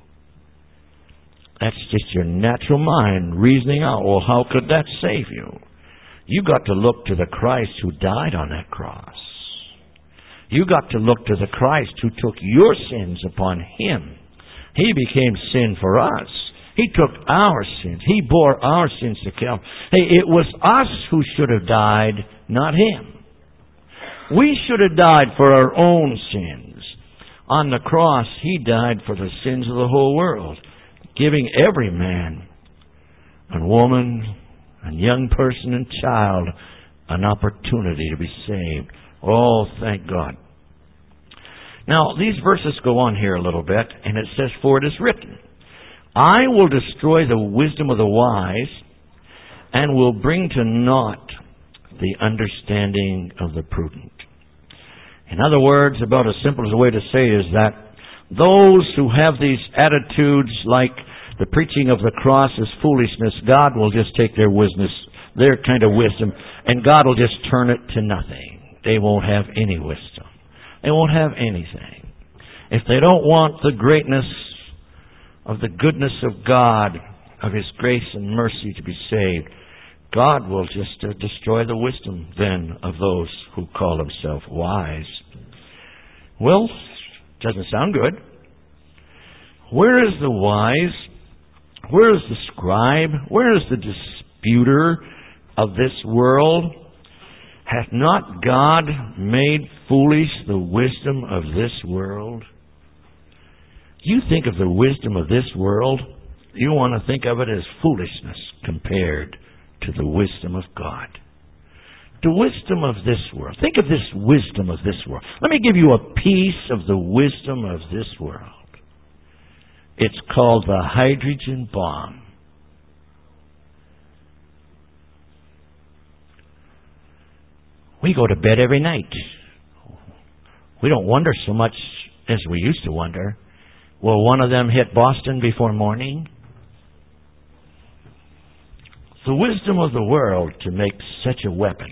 That's just your natural mind reasoning out, well, how could that save you? You got to look to the Christ who died on that cross. You got to look to the Christ who took your sins upon Him. He became sin for us. He took our sins. He bore our sins to Calvary. Hey, it was us who should have died, not Him. We should have died for our own sins. On the cross, He died for the sins of the whole world, giving every man and woman and young person and child an opportunity to be saved. Oh, thank God. Now, these verses go on here a little bit, and it says, for it is written, I will destroy the wisdom of the wise, and will bring to naught the understanding of the prudent. In other words, about as simple as a way to say is that those who have these attitudes like the preaching of the cross is foolishness, God will just take their kind of wisdom, and God will just turn it to nothing. They won't have any wisdom. They won't have anything. If they don't want the greatness of the goodness of God, of His grace and mercy to be saved, God will just destroy the wisdom then of those who call themselves wise. Well, doesn't sound good. Where is the wise? Where is the scribe? Where is the disputer of this world? Hath not God made foolish the wisdom of this world? You think of the wisdom of this world, you want to think of it as foolishness compared to the wisdom of God. The wisdom of this world. Think of this wisdom of this world. Let me give you a piece of the wisdom of this world. It's called the hydrogen bomb. We go to bed every night. We don't wonder so much as we used to wonder. Will one of them hit Boston before morning? The wisdom of the world to make such a weapon.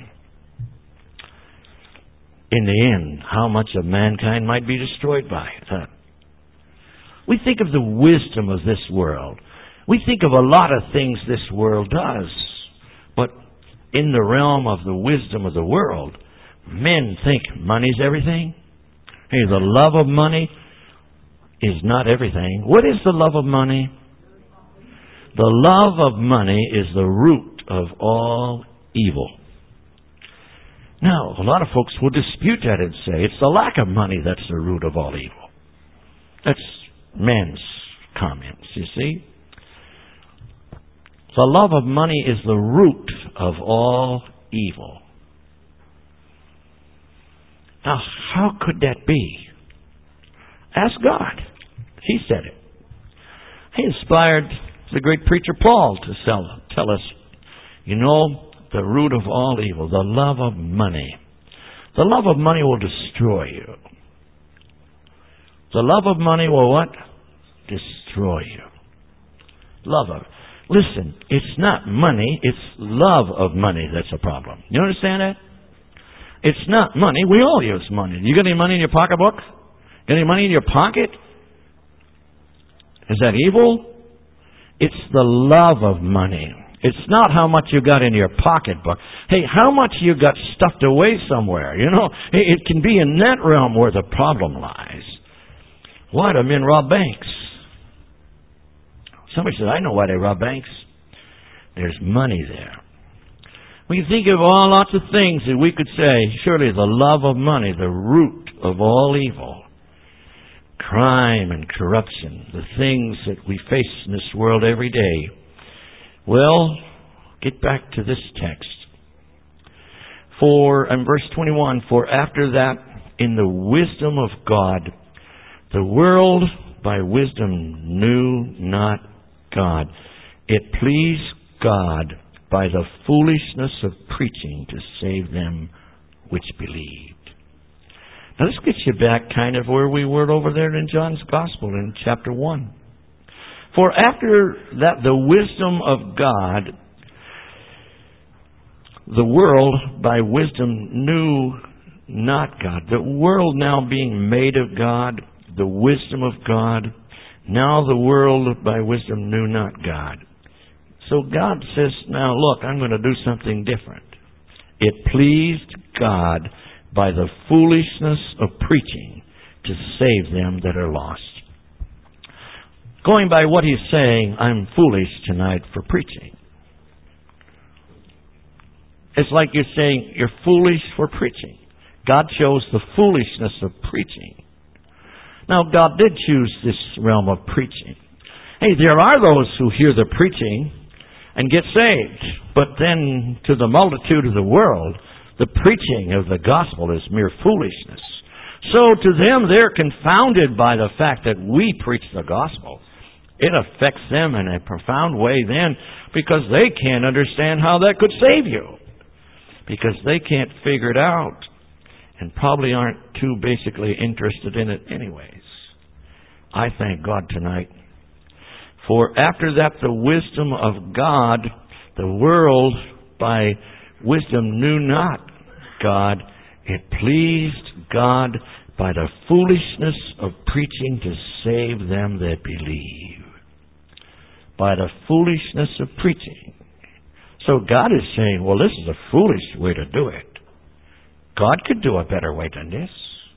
In the end, how much of mankind might be destroyed by it? Huh? We think of the wisdom of this world. We think of a lot of things this world does. But in the realm of the wisdom of the world, men think money's everything. Hey, the love of money is not everything. What is the love of money? The love of money is the root of all evil. Now, a lot of folks will dispute that and say it's the lack of money that's the root of all evil. That's men's comments, you see. The love of money is the root of all evil. Now, how could that be? Ask God. He said it. He inspired the great preacher Paul to tell us, the root of all evil, the love of money. The love of money will destroy you. The love of money will what? Destroy you. Love of. Listen, it's not money, it's love of money that's a problem. You understand that? It's not money. We all use money. You got any money in your pocketbook? Got any money in your pocket? Is that evil? It's the love of money. It's not how much you got in your pocketbook. Hey, how much you got stuffed away somewhere? It can be in that realm where the problem lies. Why do men rob banks? Somebody said, I know why they rob banks. There's money there. We can think of all lots of things that we could say, surely the love of money, the root of all evil. Crime and corruption, the things that we face in this world every day. Well, get back to this text. In verse 21, for after that, in the wisdom of God, the world by wisdom knew not God. It pleased God by the foolishness of preaching to save them which believed. Now let's get you back kind of where we were over there in John's Gospel in chapter 1. For after that the wisdom of God, the world by wisdom knew not God. The world now being made of God, the wisdom of God, now the world by wisdom knew not God. So God says, now look, I'm going to do something different. It pleased God by the foolishness of preaching to save them that are lost. Going by what he's saying, I'm foolish tonight for preaching. It's like you're saying you're foolish for preaching. God chose the foolishness of preaching. Now, God did choose this realm of preaching. Hey, there are those who hear the preaching and get saved. But then to the multitude of the world, the preaching of the gospel is mere foolishness. So to them, they're confounded by the fact that we preach the gospel. It affects them in a profound way then because they can't understand how that could save you. Because they can't figure it out. and probably aren't too basically interested in it anyways. I thank God tonight. For after that the wisdom of God, the world by wisdom knew not God. It pleased God by the foolishness of preaching to save them that believe. By the foolishness of preaching. So God is saying, well, this is a foolish way to do it. God could do a better way than this.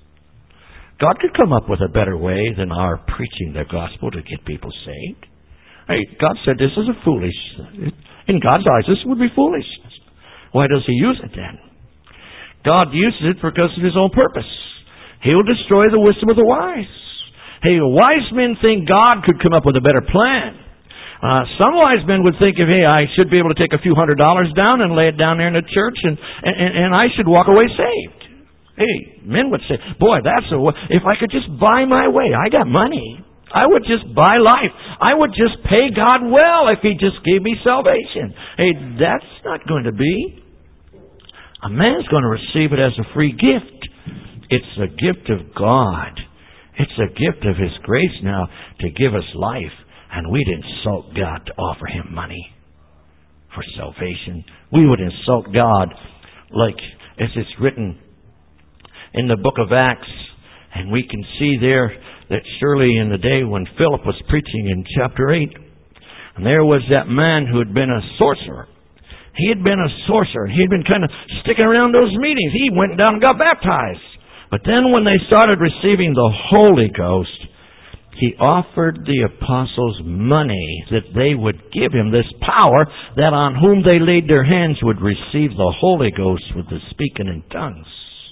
God could come up with a better way than our preaching the gospel to get people saved. Hey, God said this is a foolish. In God's eyes, this would be foolishness. Why does He use it then? God uses it because of His own purpose. He will destroy the wisdom of the wise. Hey, wise men think God could come up with a better plan. Some wise men would think, hey, I should be able to take a few $100s down and lay it down there in the church, and I should walk away saved. Hey, men would say, boy, if I could just buy my way, I got money. I would just buy life. I would just pay God well if He just gave me salvation. Hey, that's not going to be. A man's going to receive it as a free gift. It's a gift of God. It's a gift of His grace now to give us life. And we'd insult God to offer Him money for salvation. We would insult God like as it's written in the book of Acts. And we can see there that surely in the day when Philip was preaching in chapter 8, and there was that man who had been a sorcerer. He had been a sorcerer. He had been kind of sticking around those meetings. He went down and got baptized. But then when they started receiving the Holy Ghost, he offered the apostles money that they would give him this power that on whom they laid their hands would receive the Holy Ghost with the speaking in tongues.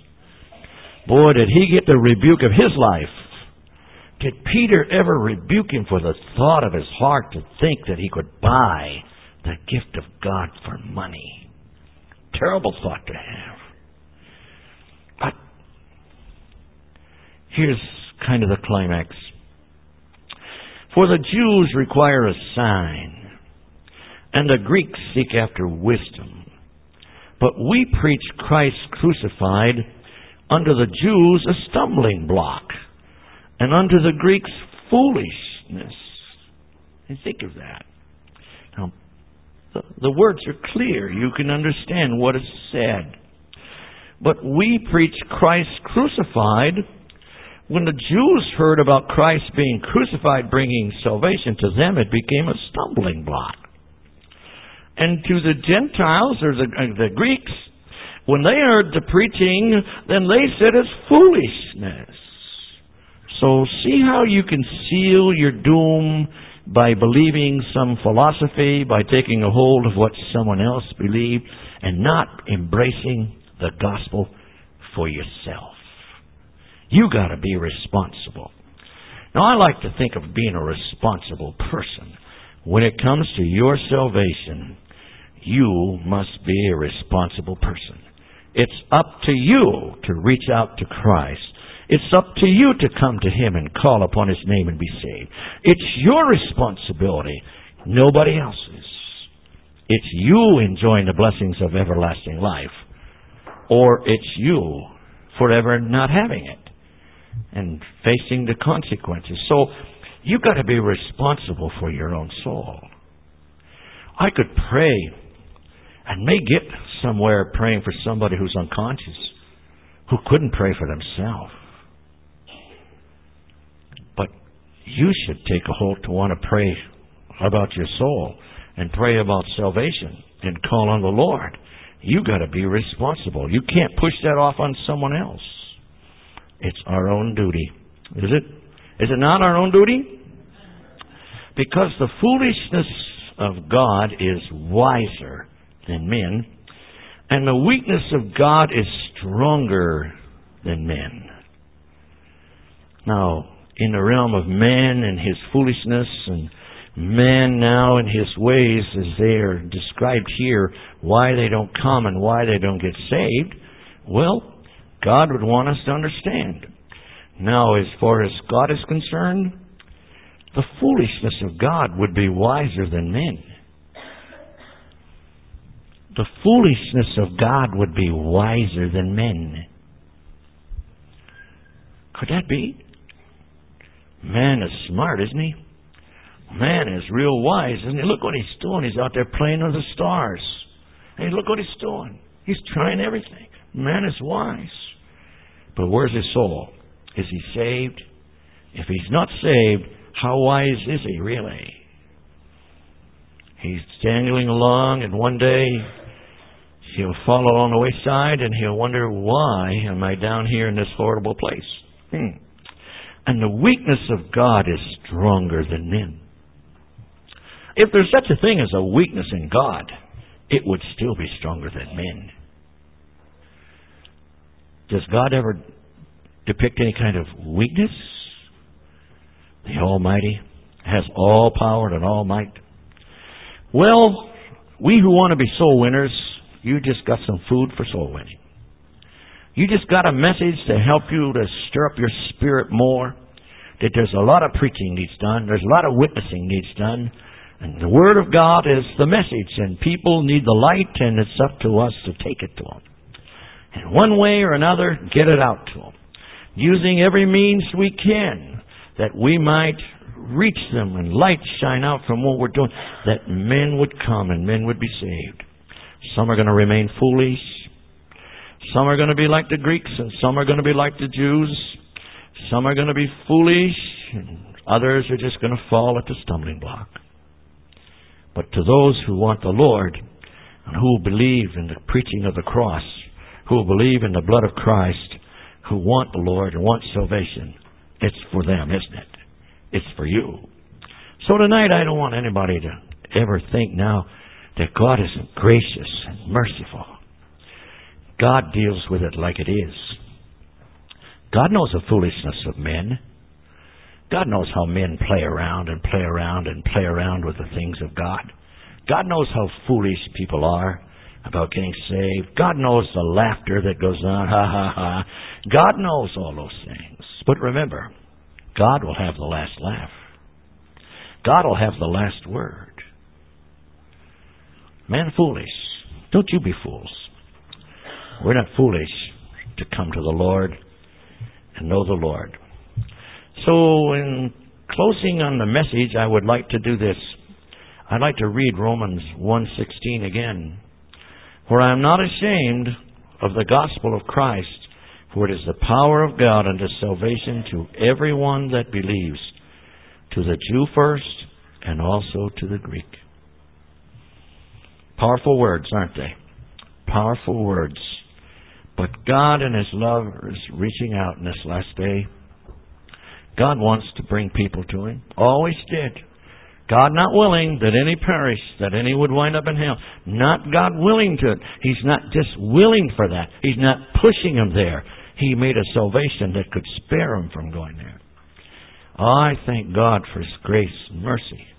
Boy, did he get the rebuke of his life. Did Peter ever rebuke him for the thought of his heart to think that he could buy the gift of God for money? Terrible thought to have. But here's kind of the climax. For the Jews require a sign, and the Greeks seek after wisdom. But we preach Christ crucified, unto the Jews a stumbling block, and unto the Greeks foolishness. And think of that. Now, the words are clear. You can understand what is said. But we preach Christ crucified. When the Jews heard about Christ being crucified, bringing salvation to them, it became a stumbling block. And to the Gentiles, or the Greeks, when they heard the preaching, then they said it's foolishness. So see how you can seal your doom by believing some philosophy, by taking a hold of what someone else believed, and not embracing the gospel for yourself. You got to be responsible. Now, I like to think of being a responsible person. When it comes to your salvation, you must be a responsible person. It's up to you to reach out to Christ. It's up to you to come to Him and call upon His name and be saved. It's your responsibility, nobody else's. It's you enjoying the blessings of everlasting life, or it's you forever not having it and facing the consequences. So you've got to be responsible for your own soul. I could pray and may get somewhere praying for somebody who's unconscious, who couldn't pray for themselves. But you should take a hold to want to pray about your soul and pray about salvation and call on the Lord. You've got to be responsible. You can't push that off on someone else. It's our own duty. Is it? Is it not our own duty? Because the foolishness of God is wiser than men, and the weakness of God is stronger than men. Now, in the realm of man and his foolishness, and man now in his ways as they are described here, why they don't come and why they don't get saved, well, God would want us to understand. Now, as far as God is concerned, the foolishness of God would be wiser than men. The foolishness of God would be wiser than men. Could that be? Man is smart, isn't he? Man is real wise, isn't he? Look what he's doing. He's out there playing with the stars. Hey, look what he's doing. He's trying everything. Man is wise. But where's his soul? Is he saved? If he's not saved, how wise is he really? He's dangling along, and one day he'll fall along the wayside, and he'll wonder, why am I down here in this horrible place? And the weakness of God is stronger than men. If there's such a thing as a weakness in God, it would still be stronger than men. Does God ever depict any kind of weakness? The Almighty has all power and all might. Well, we who want to be soul winners, you just got some food for soul winning. You just got a message to help you to stir up your spirit more. That there's a lot of preaching needs done. There's a lot of witnessing needs done. And the Word of God is the message. And people need the light, and it's up to us to take it to them. In one way or another, get it out to them. Using every means we can, that we might reach them and light shine out from what we're doing, that men would come and men would be saved. Some are going to remain foolish. Some are going to be like the Greeks, and some are going to be like the Jews. Some are going to be foolish, and others are just going to fall at the stumbling block. But to those who want the Lord, and who believe in the preaching of the cross, who believe in the blood of Christ, who want the Lord and want salvation, it's for them, isn't it? It's for you. So tonight I don't want anybody to ever think now that God isn't gracious and merciful. God deals with it like it is. God knows the foolishness of men. God knows how men play around and play around and play around with the things of God. God knows how foolish people are about getting saved. God knows the laughter that goes on. Ha, ha, ha. God knows all those things. But remember, God will have the last laugh. God will have the last word. Man foolish. Don't you be fools. We're not foolish to come to the Lord and know the Lord. So in closing on the message, I would like to do this. I'd like to read Romans 1:16 again. For I am not ashamed of the gospel of Christ, for it is the power of God unto salvation to everyone that believes, to the Jew first, and also to the Greek. Powerful words, aren't they? Powerful words. But God in His love is reaching out in this last day. God wants to bring people to Him. Always did. God not willing that any perish, that any would wind up in hell. Not God willing to it. He's not just willing for that. He's not pushing them there. He made a salvation that could spare them from going there. I thank God for His grace and mercy.